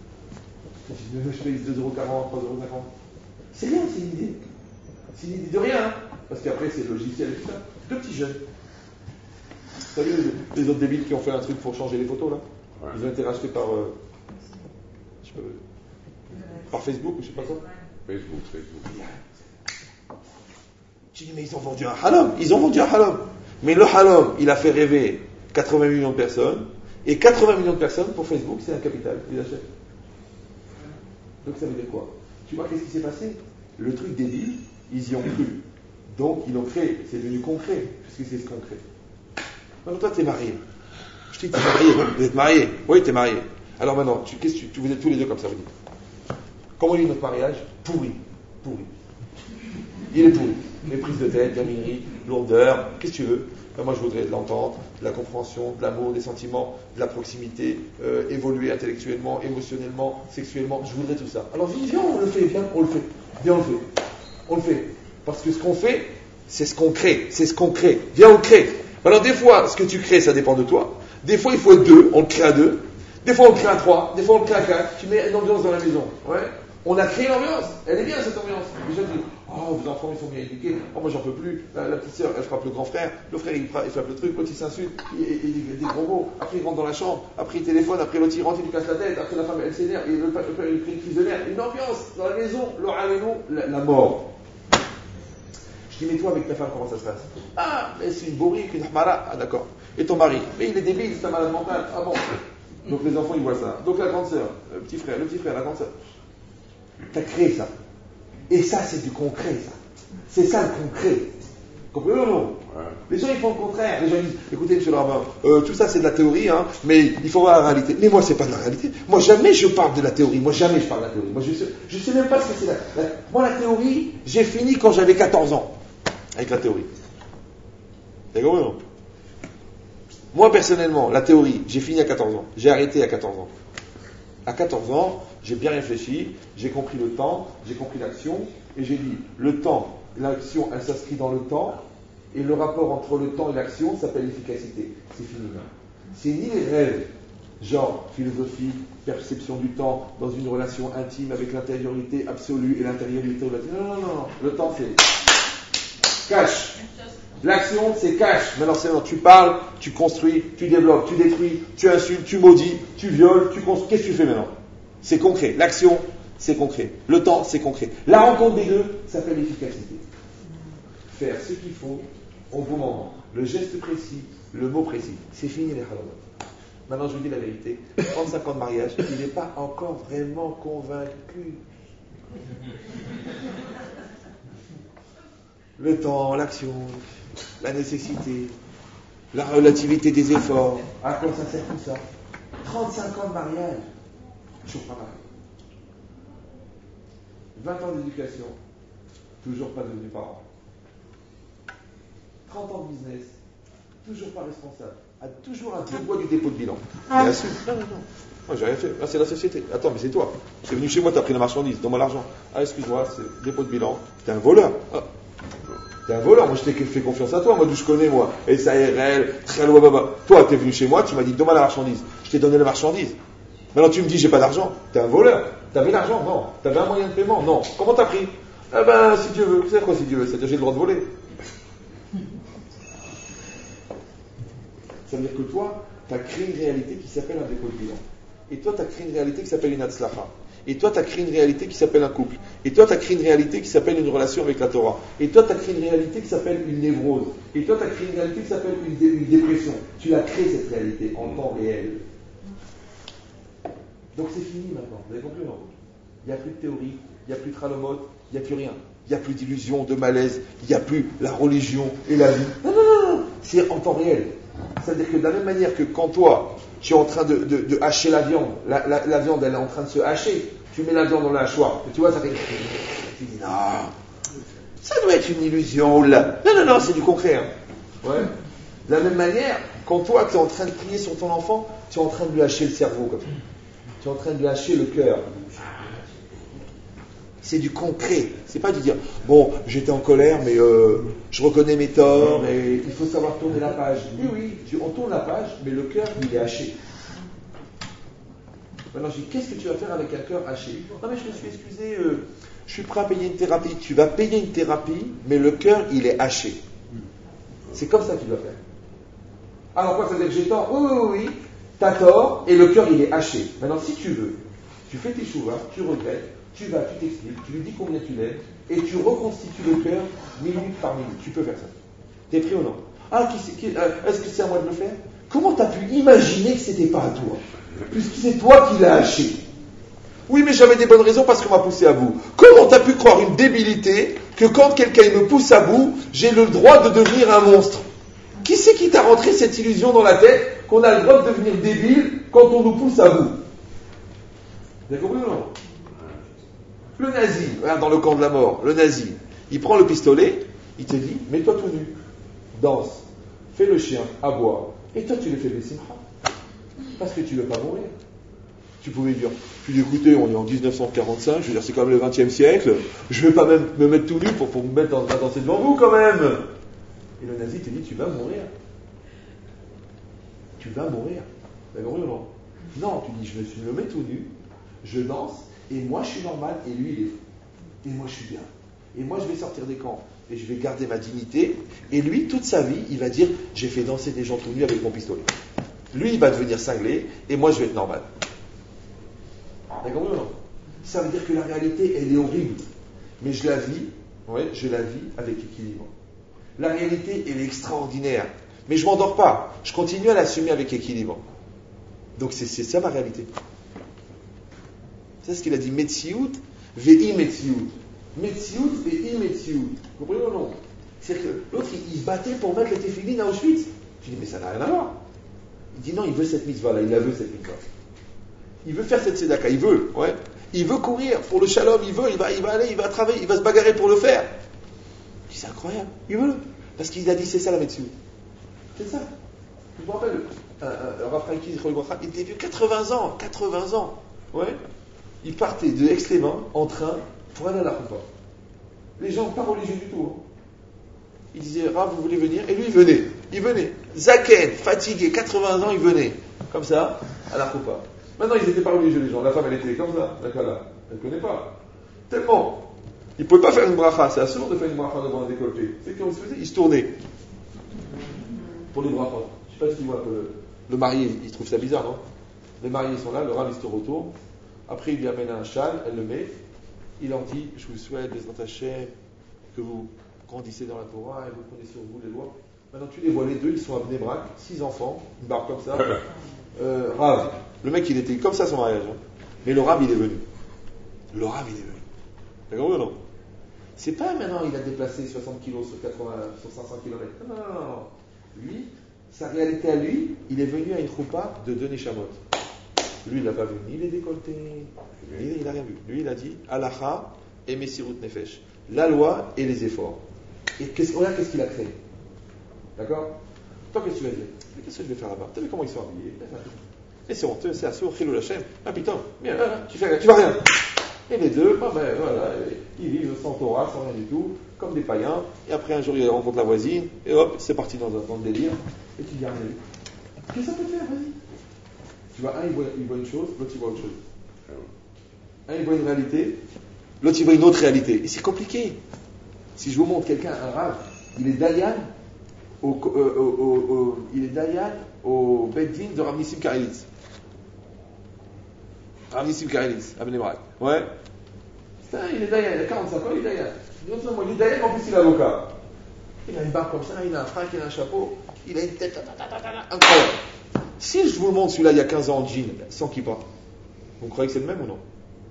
Je paye deux euros quarante, trois euros cinquante. C'est rien, c'est une idée. C'est une idée de rien, hein, parce qu'après c'est le logiciel et tout ça. Deux petits jeunes. Vous savez, les, les autres débiles qui ont fait un truc pour changer les photos là, ouais. Ils ont été rachetés par, euh, je sais pas, par Facebook ou je sais pas quoi. Facebook, Facebook. Tu dis mais ils ont vendu un halom, ils ont vendu un halom. Mais le halom, il a fait rêver quatre-vingts millions de personnes, et quatre-vingts millions de personnes pour Facebook, c'est un capital, ils achètent. Donc ça veut dire quoi? Tu vois qu'est-ce qui s'est passé? Le truc débile, ils y ont cru. Donc ils l'ont créé, c'est devenu concret, puisque c'est ce qu'on crée. Alors toi, tu es marié. Je te dis, tu es marié, vous êtes marié. Oui, tu es marié. Alors maintenant, tu, qu'est-ce que tu, vous êtes tous les deux comme ça, vous dites. Comment il est notre mariage? Pourri. Pourri. Il est pourri. Les prises de tête, gaminerie, lourdeur, qu'est-ce que tu veux? Ben moi, je voudrais de l'entente, de la compréhension, de l'amour, des sentiments, de la proximité, euh, évoluer intellectuellement, émotionnellement, sexuellement. Je voudrais tout ça. Alors viens, on le fait, viens, on le fait. Viens, on le fait. On le fait. Parce que ce qu'on fait, c'est ce qu'on crée. C'est ce qu'on crée. Viens, on le crée. Alors des fois, ce que tu crées, ça dépend de toi. Des fois, il faut être deux, on le crée à deux. Des fois, on le crée à trois. Des fois, on le crée à quatre. Tu mets une ambiance dans la maison. Ouais. On a créé l'ambiance. Elle est bien, cette ambiance. Les gens disent, oh, vos enfants, ils sont bien éduqués. Oh, moi, j'en peux plus. La, la petite sœur, elle frappe le grand frère. Le frère, il, frappe, il frappe le truc. L'autre, il s'insulte. Il, il, il dit des gros mots. Après, il rentre dans la chambre. Après, il téléphone. Après, l'autre, il rentre, il lui casse la tête. Après, la femme, elle s'énerve. Et le père, il prie une crise de nerfs. Une ambiance dans la maison. Le raléno, la, la mort. Je dis, mais toi, avec ta femme, comment ça se passe? Ah, mais c'est une bourrique, une hamara. Ah, d'accord. Et ton mari? Mais il est débile, c'est un malade mental. Ah bon? Donc les enfants, ils voient ça. Donc la grande sœur, le petit frère, le petit frère, la grande sœur. Tu as créé ça. Et ça, c'est du concret, ça. C'est ça le concret. Comprenez ou non? Ouais. Les gens, ils font le contraire. Les gens disent, écoutez, monsieur le rabbin, euh, tout ça, c'est de la théorie, hein, mais il faut voir la réalité. Mais moi, c'est pas de la réalité. Moi, jamais je parle de la théorie. Moi, jamais je parle de la théorie. Moi, je sais, je sais même pas ce que c'est la, la... Moi, la théorie, j'ai fini quand j'avais quatorze ans. Avec la théorie. T'as compris, non? Moi, personnellement, la théorie, j'ai fini à quatorze ans. J'ai arrêté à quatorze ans. À quatorze ans, j'ai bien réfléchi, j'ai compris le temps, j'ai compris l'action, et j'ai dit, le temps, l'action, elle s'inscrit dans le temps, et le rapport entre le temps et l'action s'appelle l'efficacité. C'est fini. C'est ni les rêves, genre philosophie, perception du temps, dans une relation intime avec l'intériorité absolue et l'intériorité relative. Non, non, non, non. Le temps, c'est cash. L'action, c'est cash. Maintenant, c'est non. Tu parles, tu construis, tu développes, tu détruis, tu insultes, tu maudis, tu violes, tu construis. Qu'est-ce que tu fais maintenant? C'est concret. L'action, c'est concret. Le temps, c'est concret. La rencontre des deux s'appelle l'efficacité. Faire ce qu'il faut au bon moment. Le geste précis, le mot précis. C'est fini les halal. Maintenant, je vous dis la vérité. trente-cinq ans de mariage, il n'est pas encore vraiment convaincu. Le temps, l'action, la nécessité, la relativité des efforts. À quoi ça sert tout ça? trente-cinq ans de mariage, toujours pas marié. vingt ans d'éducation, toujours pas devenu parent. trente ans de business, toujours pas responsable. A toujours un peu de bois du dépôt de bilan. Bien sûr. Non, non, non. Moi, j'ai rien fait. Là, c'est la société. Attends, mais c'est toi. Tu es venu chez moi, tu as pris la marchandise. Donne-moi l'argent. Ah, excuse-moi, c'est dépôt de bilan. T'es un voleur. Ah. T'es un voleur. Moi, je t'ai fait confiance à toi. Moi, d'où je connais, moi. S A R L, Tralou, Baba. Toi, t'es venu chez moi, tu m'as dit, donne-moi la marchandise. Je t'ai donné la marchandise. Maintenant, tu me dis, j'ai pas d'argent. T'es un voleur. T'avais l'argent? Non. T'avais un moyen de paiement? Non. Comment t'as pris? Eh ben, si Dieu veut. C'est quoi si Dieu veut? C'est-à-dire, j'ai le droit de voler. Ça veut dire que toi, tu as créé une réalité qui s'appelle un dépôt de bilan. Et toi, tu as créé une réalité qui s'appelle une hatzlacha. Et toi, tu as créé une réalité qui s'appelle un couple. Et toi, tu as créé une réalité qui s'appelle une relation avec la Torah. Et toi, tu as créé une réalité qui s'appelle une névrose. Et toi, tu as créé une réalité qui s'appelle une, dé- une dépression. Tu l'as créé, cette réalité, en temps réel. Donc c'est fini maintenant. Vous avez compris, non? Il n'y a plus de théorie, il n'y a plus de tralomot, il n'y a plus rien. Il n'y a plus d'illusion, de malaise, il n'y a plus la religion et la vie. Non, non, non, non. C'est en temps réel. C'est-à-dire que de la même manière que quand toi, tu es en train de, de, de hacher la viande, la, la, la viande elle est en train de se hacher, tu mets la viande dans la hachoir, et tu vois, ça fait... Tu dis, non, ça doit être une illusion, là. Non, non, non, c'est du concret. Hein. Ouais. De la même manière, quand toi, tu es en train de prier sur ton enfant, tu es en train de lui hacher le cerveau, comme ça. Tu es en train de lui hacher le cœur. C'est du concret. C'est pas du dire, bon, j'étais en colère, mais euh, je reconnais mes torts et il faut savoir tourner la page. Oui, oui, tu, on tourne la page, mais le cœur, il est haché. Maintenant, je dis, qu'est-ce que tu vas faire avec un cœur haché? Non, mais je me suis excusé, euh, je suis prêt à payer une thérapie. Tu vas payer une thérapie, mais le cœur, il est haché. C'est comme ça que tu dois faire. Alors, quoi, ça veut dire que j'ai tort? Oui, oui, oui, oui. T'as tort, et le cœur, il est haché. Maintenant, si tu veux, tu fais tes chouvas, tu regrettes, tu vas, tu t'expliques, tu lui dis combien tu l'aimes, et tu reconstitues le cœur minute par minute. Tu peux faire ça. T'es pris ou non? Ah, qui, qui, euh, est-ce que c'est à moi de le faire? Comment t'as pu imaginer que c'était pas à toi? Puisque c'est toi qui l'as haché. Oui, mais j'avais des bonnes raisons parce qu'on m'a poussé à bout. Comment t'as pu croire une débilité que quand quelqu'un me pousse à bout, j'ai le droit de devenir un monstre? Qui c'est qui t'a rentré cette illusion dans la tête qu'on a le droit de devenir débile quand on nous pousse à bout? Vous avez compris ou non? Le nazi, regarde dans le camp de la mort, le nazi, il prend le pistolet, il te dit, mets-toi tout nu, danse, fais le chien, aboie, et toi tu le fais des simcha, parce que tu ne veux pas mourir. Tu pouvais dire, tu dis, écoutez, on est en dix-neuf cent quarante-cinq, je veux dire, c'est quand même le vingtième siècle, je ne vais pas même me mettre tout nu pour, pour me mettre à danser devant vous quand même. Et le nazi te dit, tu vas mourir. Tu vas mourir. Vous avez compris ou non? Non, tu dis, je me, suis, je me mets tout nu, je danse, et moi je suis normal, et lui il est fou. Et moi je suis bien. Et moi je vais sortir des camps, et je vais garder ma dignité, et lui, toute sa vie, il va dire, j'ai fait danser des gens tout nus avec mon pistolet. Lui, il va devenir cinglé, et moi je vais être normal. D'accord ou non? Ça veut dire que la réalité, elle est horrible. Mais je la vis, ouais, je la vis avec équilibre. La réalité, elle est extraordinaire. Mais je ne m'endors pas. Je continue à l'assumer avec équilibre. Donc c'est, c'est ça ma réalité. C'est ce qu'il a dit, Metsiout, Vei Metsiout. Metsiout, Vei Metsiout. Vous comprenez ou non? C'est-à-dire que l'autre, il, il se battait pour mettre les téphilines à Auschwitz. Je dis, mais ça n'a rien à voir. Il dit, non, il veut cette mitzvah-là, il la veut cette mitzvah. Il veut faire cette tzedaka, il veut, ouais. Il veut courir pour le shalom, il veut, il va, il va aller, il va travailler, il va se bagarrer pour le faire. Je dis, c'est incroyable, il veut. Parce qu'il a dit, c'est ça la Metsiout. C'est ça. Je me rappelle, un, un, un Raphaël qui il était vieux, quatre-vingts ans, quatre-vingts ans, ouais. Il partait de Aix-les-Bains en train pour aller à la Roupa. Les gens pas religieux du tout. Hein. Il disait, Rav, vous voulez venir? Et lui, il venait. Il venait. Zaken, fatigué, quatre-vingts ans, il venait. Comme ça, à la Roupa. Maintenant, ils n'étaient pas religieux, les gens. La femme, elle était comme ça, la Kala. Elle ne connaît pas. Tellement. Ils ne pouvaient pas faire une bracha. C'est assourd de faire une bracha devant un décolleté. C'est comment ils se faisaient? Ils se tournaient. Pour les brachas. Je ne sais pas si tu vois que le, le marié, il trouve ça bizarre, non? Les mariés sont là, le rav, il se retourne. Après, il lui amène un châle, elle le met. Il leur dit, je vous souhaite, les Hachem, que vous grandissez dans la Torah et vous prenez sur vous les lois. Maintenant, tu les vois, les deux, ils sont à Bnei Brak, six enfants, une barbe comme ça. Euh, Rav, le mec, il était comme ça son mariage. Hein. Mais le Rav, il est venu. Le Rav, il est venu. T'as compris ou non? C'est pas maintenant, il a déplacé soixante kilos sur, quatre-vingts, sur cinq cents kilomètres. Non, non, non, non. Lui, sa réalité à lui, il est venu à une choupa de deux Neshamot. Lui, il n'a pas vu ni les décolletés, ni, il n'a rien vu. Lui, il a dit Halacha et Messirut Nefesh. La loi et les efforts. Et qu'est-ce, regarde qu'est-ce qu'il a créé. D'accord? Toi, qu'est-ce que tu vas dire? Mais qu'est-ce que je vais faire là-bas? Tu as vu comment ils sont habillés? Et c'est honteux, c'est assourd, Chilul Hashem. Ah putain, bien, tu fais, tu vas rien. Et les deux, bah, ben, voilà, ils vivent sans Torah, sans rien du tout, comme des païens. Et après, un jour, ils rencontrent la voisine, et hop, c'est parti dans, dans le délire. Et tu dis, regardez, qu'est-ce que ça peut faire? Vas-y. Tu vois, un, il voit, il voit une chose, l'autre, il voit autre chose. Un, il voit une réalité, l'autre, il voit une autre réalité. Et c'est compliqué. Si je vous montre quelqu'un, un rave, il est Dayan, au, au, au, au, il est Dayan au Beddin de Rav Nissim Karelitz. Rav Nissim Karelitz, à Bnei Brak. Ouais. C'est un, il est Dayan, il a quarante-cinq ans, il est Dayan. Non seulement il est Dayan, en plus il est avocat. Il a une barbe comme ça, il a un frac, il a un chapeau, il a une tête incroyable. Si je vous le montre celui-là il y a quinze ans en jean, sans kippa, vous croyez que c'est le même ou non?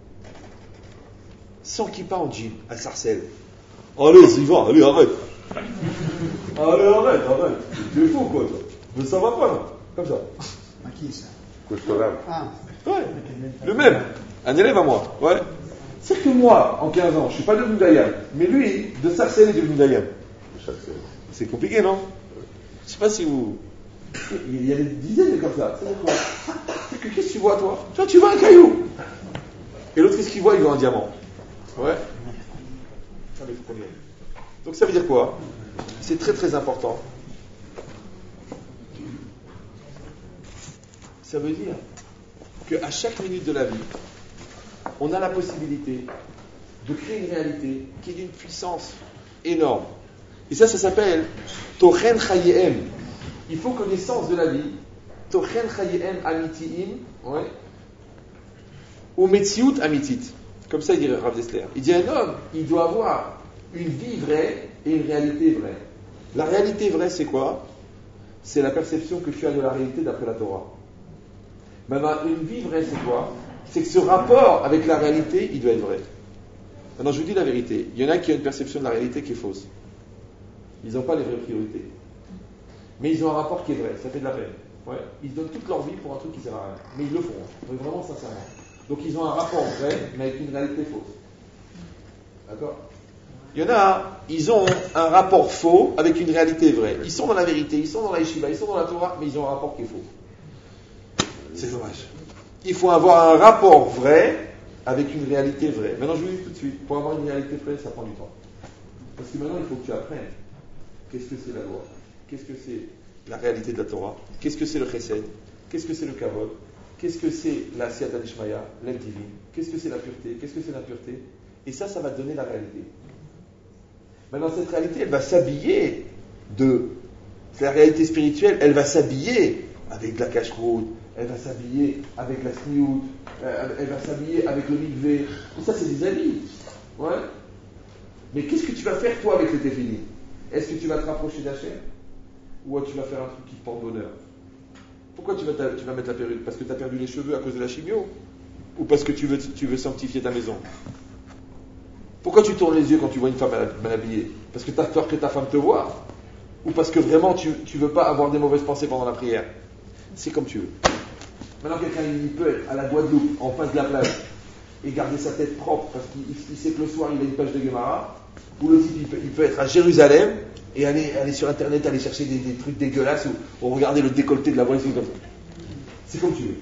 Sans kippa en jean, à Sarcelles. Allez, Sylvain, allez, arrête. Allez, arrête, arrête. Tu es fou, quoi, toi. Mais ça va pas, non? Comme ça. À qui, ça? Ah. Ouais, le même. Un élève à moi, ouais. C'est que moi, en quinze ans, je suis pas devenu Dayan. Mais lui, de Sarcelles, est devenu Dayan. C'est compliqué, non? Je sais pas si vous... Il y a des dizaines de comme ça. C'est quoi? C'est que qu'est-ce que tu vois, toi? Toi, tu vois un caillou. Et l'autre, qu'est-ce qu'il voit? Il voit un diamant. Ouais. Ah, mais faut qu'on y aille. Donc ça veut dire quoi? C'est très très important. Ça veut dire qu'à chaque minute de la vie, on a la possibilité de créer une réalité qui est d'une puissance énorme. Et ça, ça s'appelle Tochen Chayem. Il faut que l'essence de la vie, Tochen Chayem Amitiim, ouais, ou Metziut Amitit. Comme ça, il dit Rav Dessler. Il dit un homme, il doit avoir une vie vraie et une réalité vraie. La réalité vraie, c'est quoi? C'est la perception que tu as de la réalité d'après la Torah. Maintenant, une vie vraie, c'est quoi? C'est que ce rapport avec la réalité, il doit être vrai. Maintenant, je vous dis la vérité. Il y en a qui ont une perception de la réalité qui est fausse. Ils n'ont pas les vraies priorités. Mais ils ont un rapport qui est vrai. Ça fait de la peine. Ouais. Ils donnent toute leur vie pour un truc qui ne sert à rien. Mais ils le font. Mais vraiment sincèrement. Donc, ils ont un rapport vrai, mais avec une réalité fausse. D'accord? Il y en a, ils ont un rapport faux avec une réalité vraie. Ils sont dans la vérité, ils sont dans la yeshiva, ils sont dans la Torah, mais ils ont un rapport qui est faux. C'est dommage. Il faut avoir un rapport vrai avec une réalité vraie. Maintenant, je vous dis tout de suite, pour avoir une réalité vraie, ça prend du temps. Parce que maintenant, il faut que tu apprennes. Qu'est-ce que c'est la loi? Qu'est-ce que c'est la réalité de la Torah? Qu'est-ce que c'est le chesed? Qu'est-ce que c'est le kavod? Qu'est-ce que c'est la siyata d'Ishmaya, l'aide divine? Qu'est-ce que c'est la pureté? Qu'est-ce que c'est l'impureté? Et ça, ça va te donner la réalité. Maintenant, cette réalité, elle va s'habiller de... La réalité spirituelle, elle va s'habiller avec de la cache-route, elle va s'habiller avec la sniout, elle va s'habiller avec le mikvé. Tout ça, c'est des habits. Ouais. Mais qu'est-ce que tu vas faire, toi, avec le téfili? Est-ce que tu vas te rapprocher d'Hachem? Ou tu vas faire un truc qui te porte bonheur? Pourquoi tu vas, tu vas mettre la perruque? Parce que tu as perdu les cheveux à cause de la chimio? Ou parce que tu veux, tu veux sanctifier ta maison? Pourquoi tu tournes les yeux quand tu vois une femme mal habillée? Parce que tu as peur que ta femme te voie? Ou parce que vraiment tu ne veux pas avoir des mauvaises pensées pendant la prière? C'est comme tu veux. Maintenant, quelqu'un il peut être à la Guadeloupe, en face de la plage, et garder sa tête propre parce qu'il il sait que le soir il a une page de Gemara. Ou le type il peut, il peut être à Jérusalem et aller, aller sur internet, aller chercher des, des trucs dégueulasses ou, ou regarder le décolleté de la voiture comme ça. C'est comme tu veux.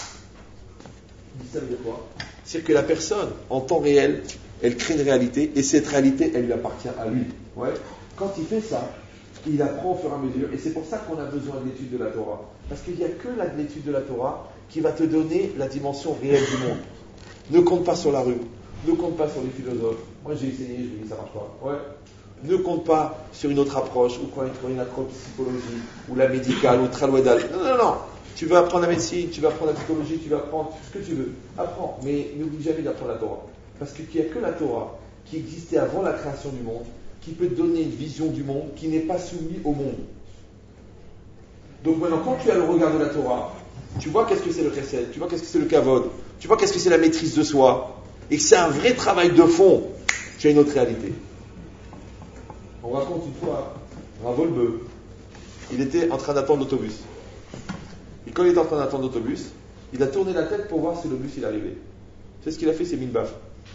Ça veut dire quoi? C'est-à-dire que la personne, en temps réel, elle crée une réalité et cette réalité, elle lui appartient à lui. Ouais. Quand il fait ça, il apprend au fur et à mesure et c'est pour ça qu'on a besoin de l'étude de la Torah. Parce qu'il n'y a que la, l'étude de la Torah qui va te donner la dimension réelle du monde. Ne compte pas sur la rue, ne compte pas sur les philosophes. Moi j'ai essayé, je me dis ça marche pas. Ouais. Ne compte pas sur une autre approche ou quoi, une approche psychologie ou la médicale ou le tralouedal. Non, non, non. Tu veux apprendre la médecine, tu vas apprendre la psychologie, tu vas apprendre ce que tu veux. Apprends, mais n'oublie jamais d'apprendre la Torah. Parce qu'il n'y a que la Torah qui existait avant la création du monde, qui peut te donner une vision du monde qui n'est pas soumise au monde. Donc maintenant, quand tu as le regard de la Torah, tu vois qu'est-ce que c'est le chesed, tu vois qu'est-ce que c'est le kavod, tu vois qu'est-ce que c'est la maîtrise de soi, et que c'est un vrai travail de fond, tu as une autre réalité. On raconte une fois, Rav Olbe, il était en train d'attendre l'autobus. Et quand il était en train d'attendre l'autobus, il a tourné la tête pour voir si le bus il arrivait. C'est ce qu'il a fait, c'est mille baffes.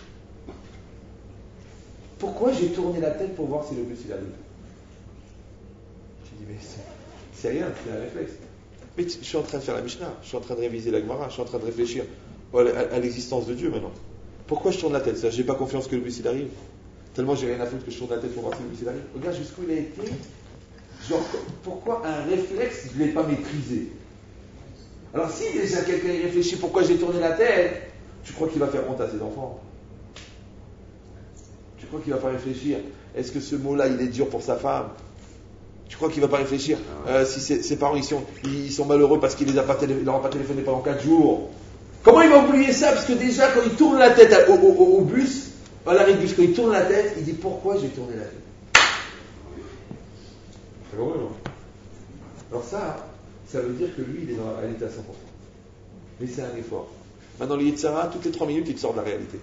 Pourquoi j'ai tourné la tête pour voir si le bus il arrive? Je dis, mais c'est, c'est rien, c'est un réflexe. Mais je suis en train de faire la Mishnah, je suis en train de réviser la Gemara, je suis en train de réfléchir à, à, à l'existence de Dieu maintenant. Pourquoi je tourne la tête? C'est-à-dire, j'ai pas confiance que le bus il arrive. Tellement j'ai rien à foutre que je tourne la tête pour voir si le bus il arrive. Regarde jusqu'où il a été. Genre, pourquoi un réflexe, je ne l'ai pas maîtrisé? Alors si déjà quelqu'un y réfléchit pourquoi j'ai tourné la tête, tu crois qu'il va faire honte à ses enfants? Tu crois qu'il va pas réfléchir? Est-ce que ce mot-là, il est dur pour sa femme? Tu crois qu'il va pas réfléchir euh, si ses, ses parents ils sont, ils sont malheureux parce qu'il les a pas télé, il leur a pas téléphoné pendant quatre jours? Comment il va oublier ça? Parce que déjà quand il tourne la tête au, au, au bus, à l'arrêt de bus, quand il tourne la tête, il dit pourquoi j'ai tourné la tête? C'est drôle, non? Alors ça, ça veut dire que lui, il est dans la réalité à cent pour cent. Mais c'est un effort. Maintenant, le Yetzirah, toutes les trois minutes, il te sort de la réalité.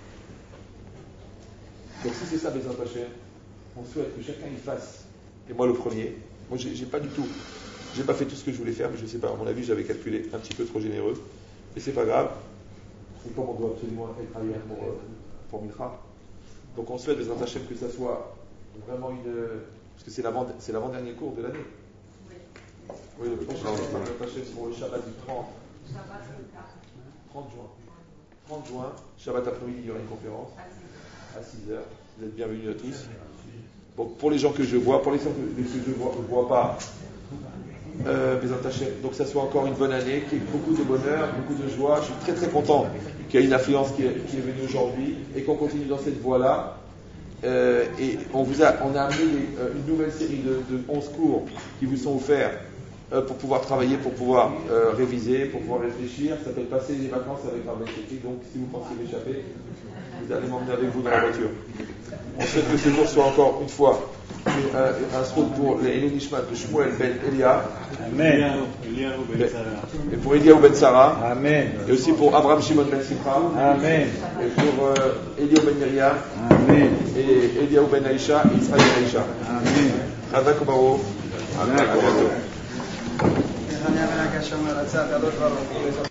Donc si c'est ça, Bézant Hachem, on souhaite que chacun y fasse. Et moi le premier, moi j'ai, j'ai pas du tout, j'ai pas fait tout ce que je voulais faire, mais je sais pas, à mon avis j'avais calculé un petit peu trop généreux, et c'est pas grave. Et comme on doit absolument être ailleurs pour, pour Mitra, donc on souhaite Bézant Hachem que ça soit vraiment une, parce que c'est, l'avant, c'est l'avant-dernier cours de l'année. Oui, le prochain Bézant Hachem pour le Shabbat du trente juin. trente juin, Shabbat après-midi, il y aura une conférence. à six heures. Vous êtes bienvenus à tous. Bon, pour les gens que je vois, pour les gens que, que je ne vois, vois pas, euh, donc ça soit encore une bonne année, qu'il y ait beaucoup de bonheur, beaucoup de joie. Je suis très très content qu'il y ait une affluence qui est, qui est venue aujourd'hui et qu'on continue dans cette voie-là. Euh, et on vous a, on a amené des, euh, une nouvelle série de, de onze cours qui vous sont offerts euh, pour pouvoir travailler, pour pouvoir euh, réviser, pour pouvoir réfléchir. Ça s'appelle passer les vacances avec Rabbi Sheki. Donc si vous pensez m'échapper, vous allez m'emmener avec vous dans la voiture. On souhaite que ce jour soit encore une fois un, un srout pour les Elou Nishmat de Shmuel Ben Elia. Amen. Et pour Eliaou Ben Sarah. Amen. Et aussi pour Abraham Shimon Ben Simcha. Amen. Et pour euh, Eliaou Ben Miriam. Amen. Et Eliaou Ben Aïcha et Israël Ben Aïcha. Amen. Chazak Ubaruch. Amen. À bientôt.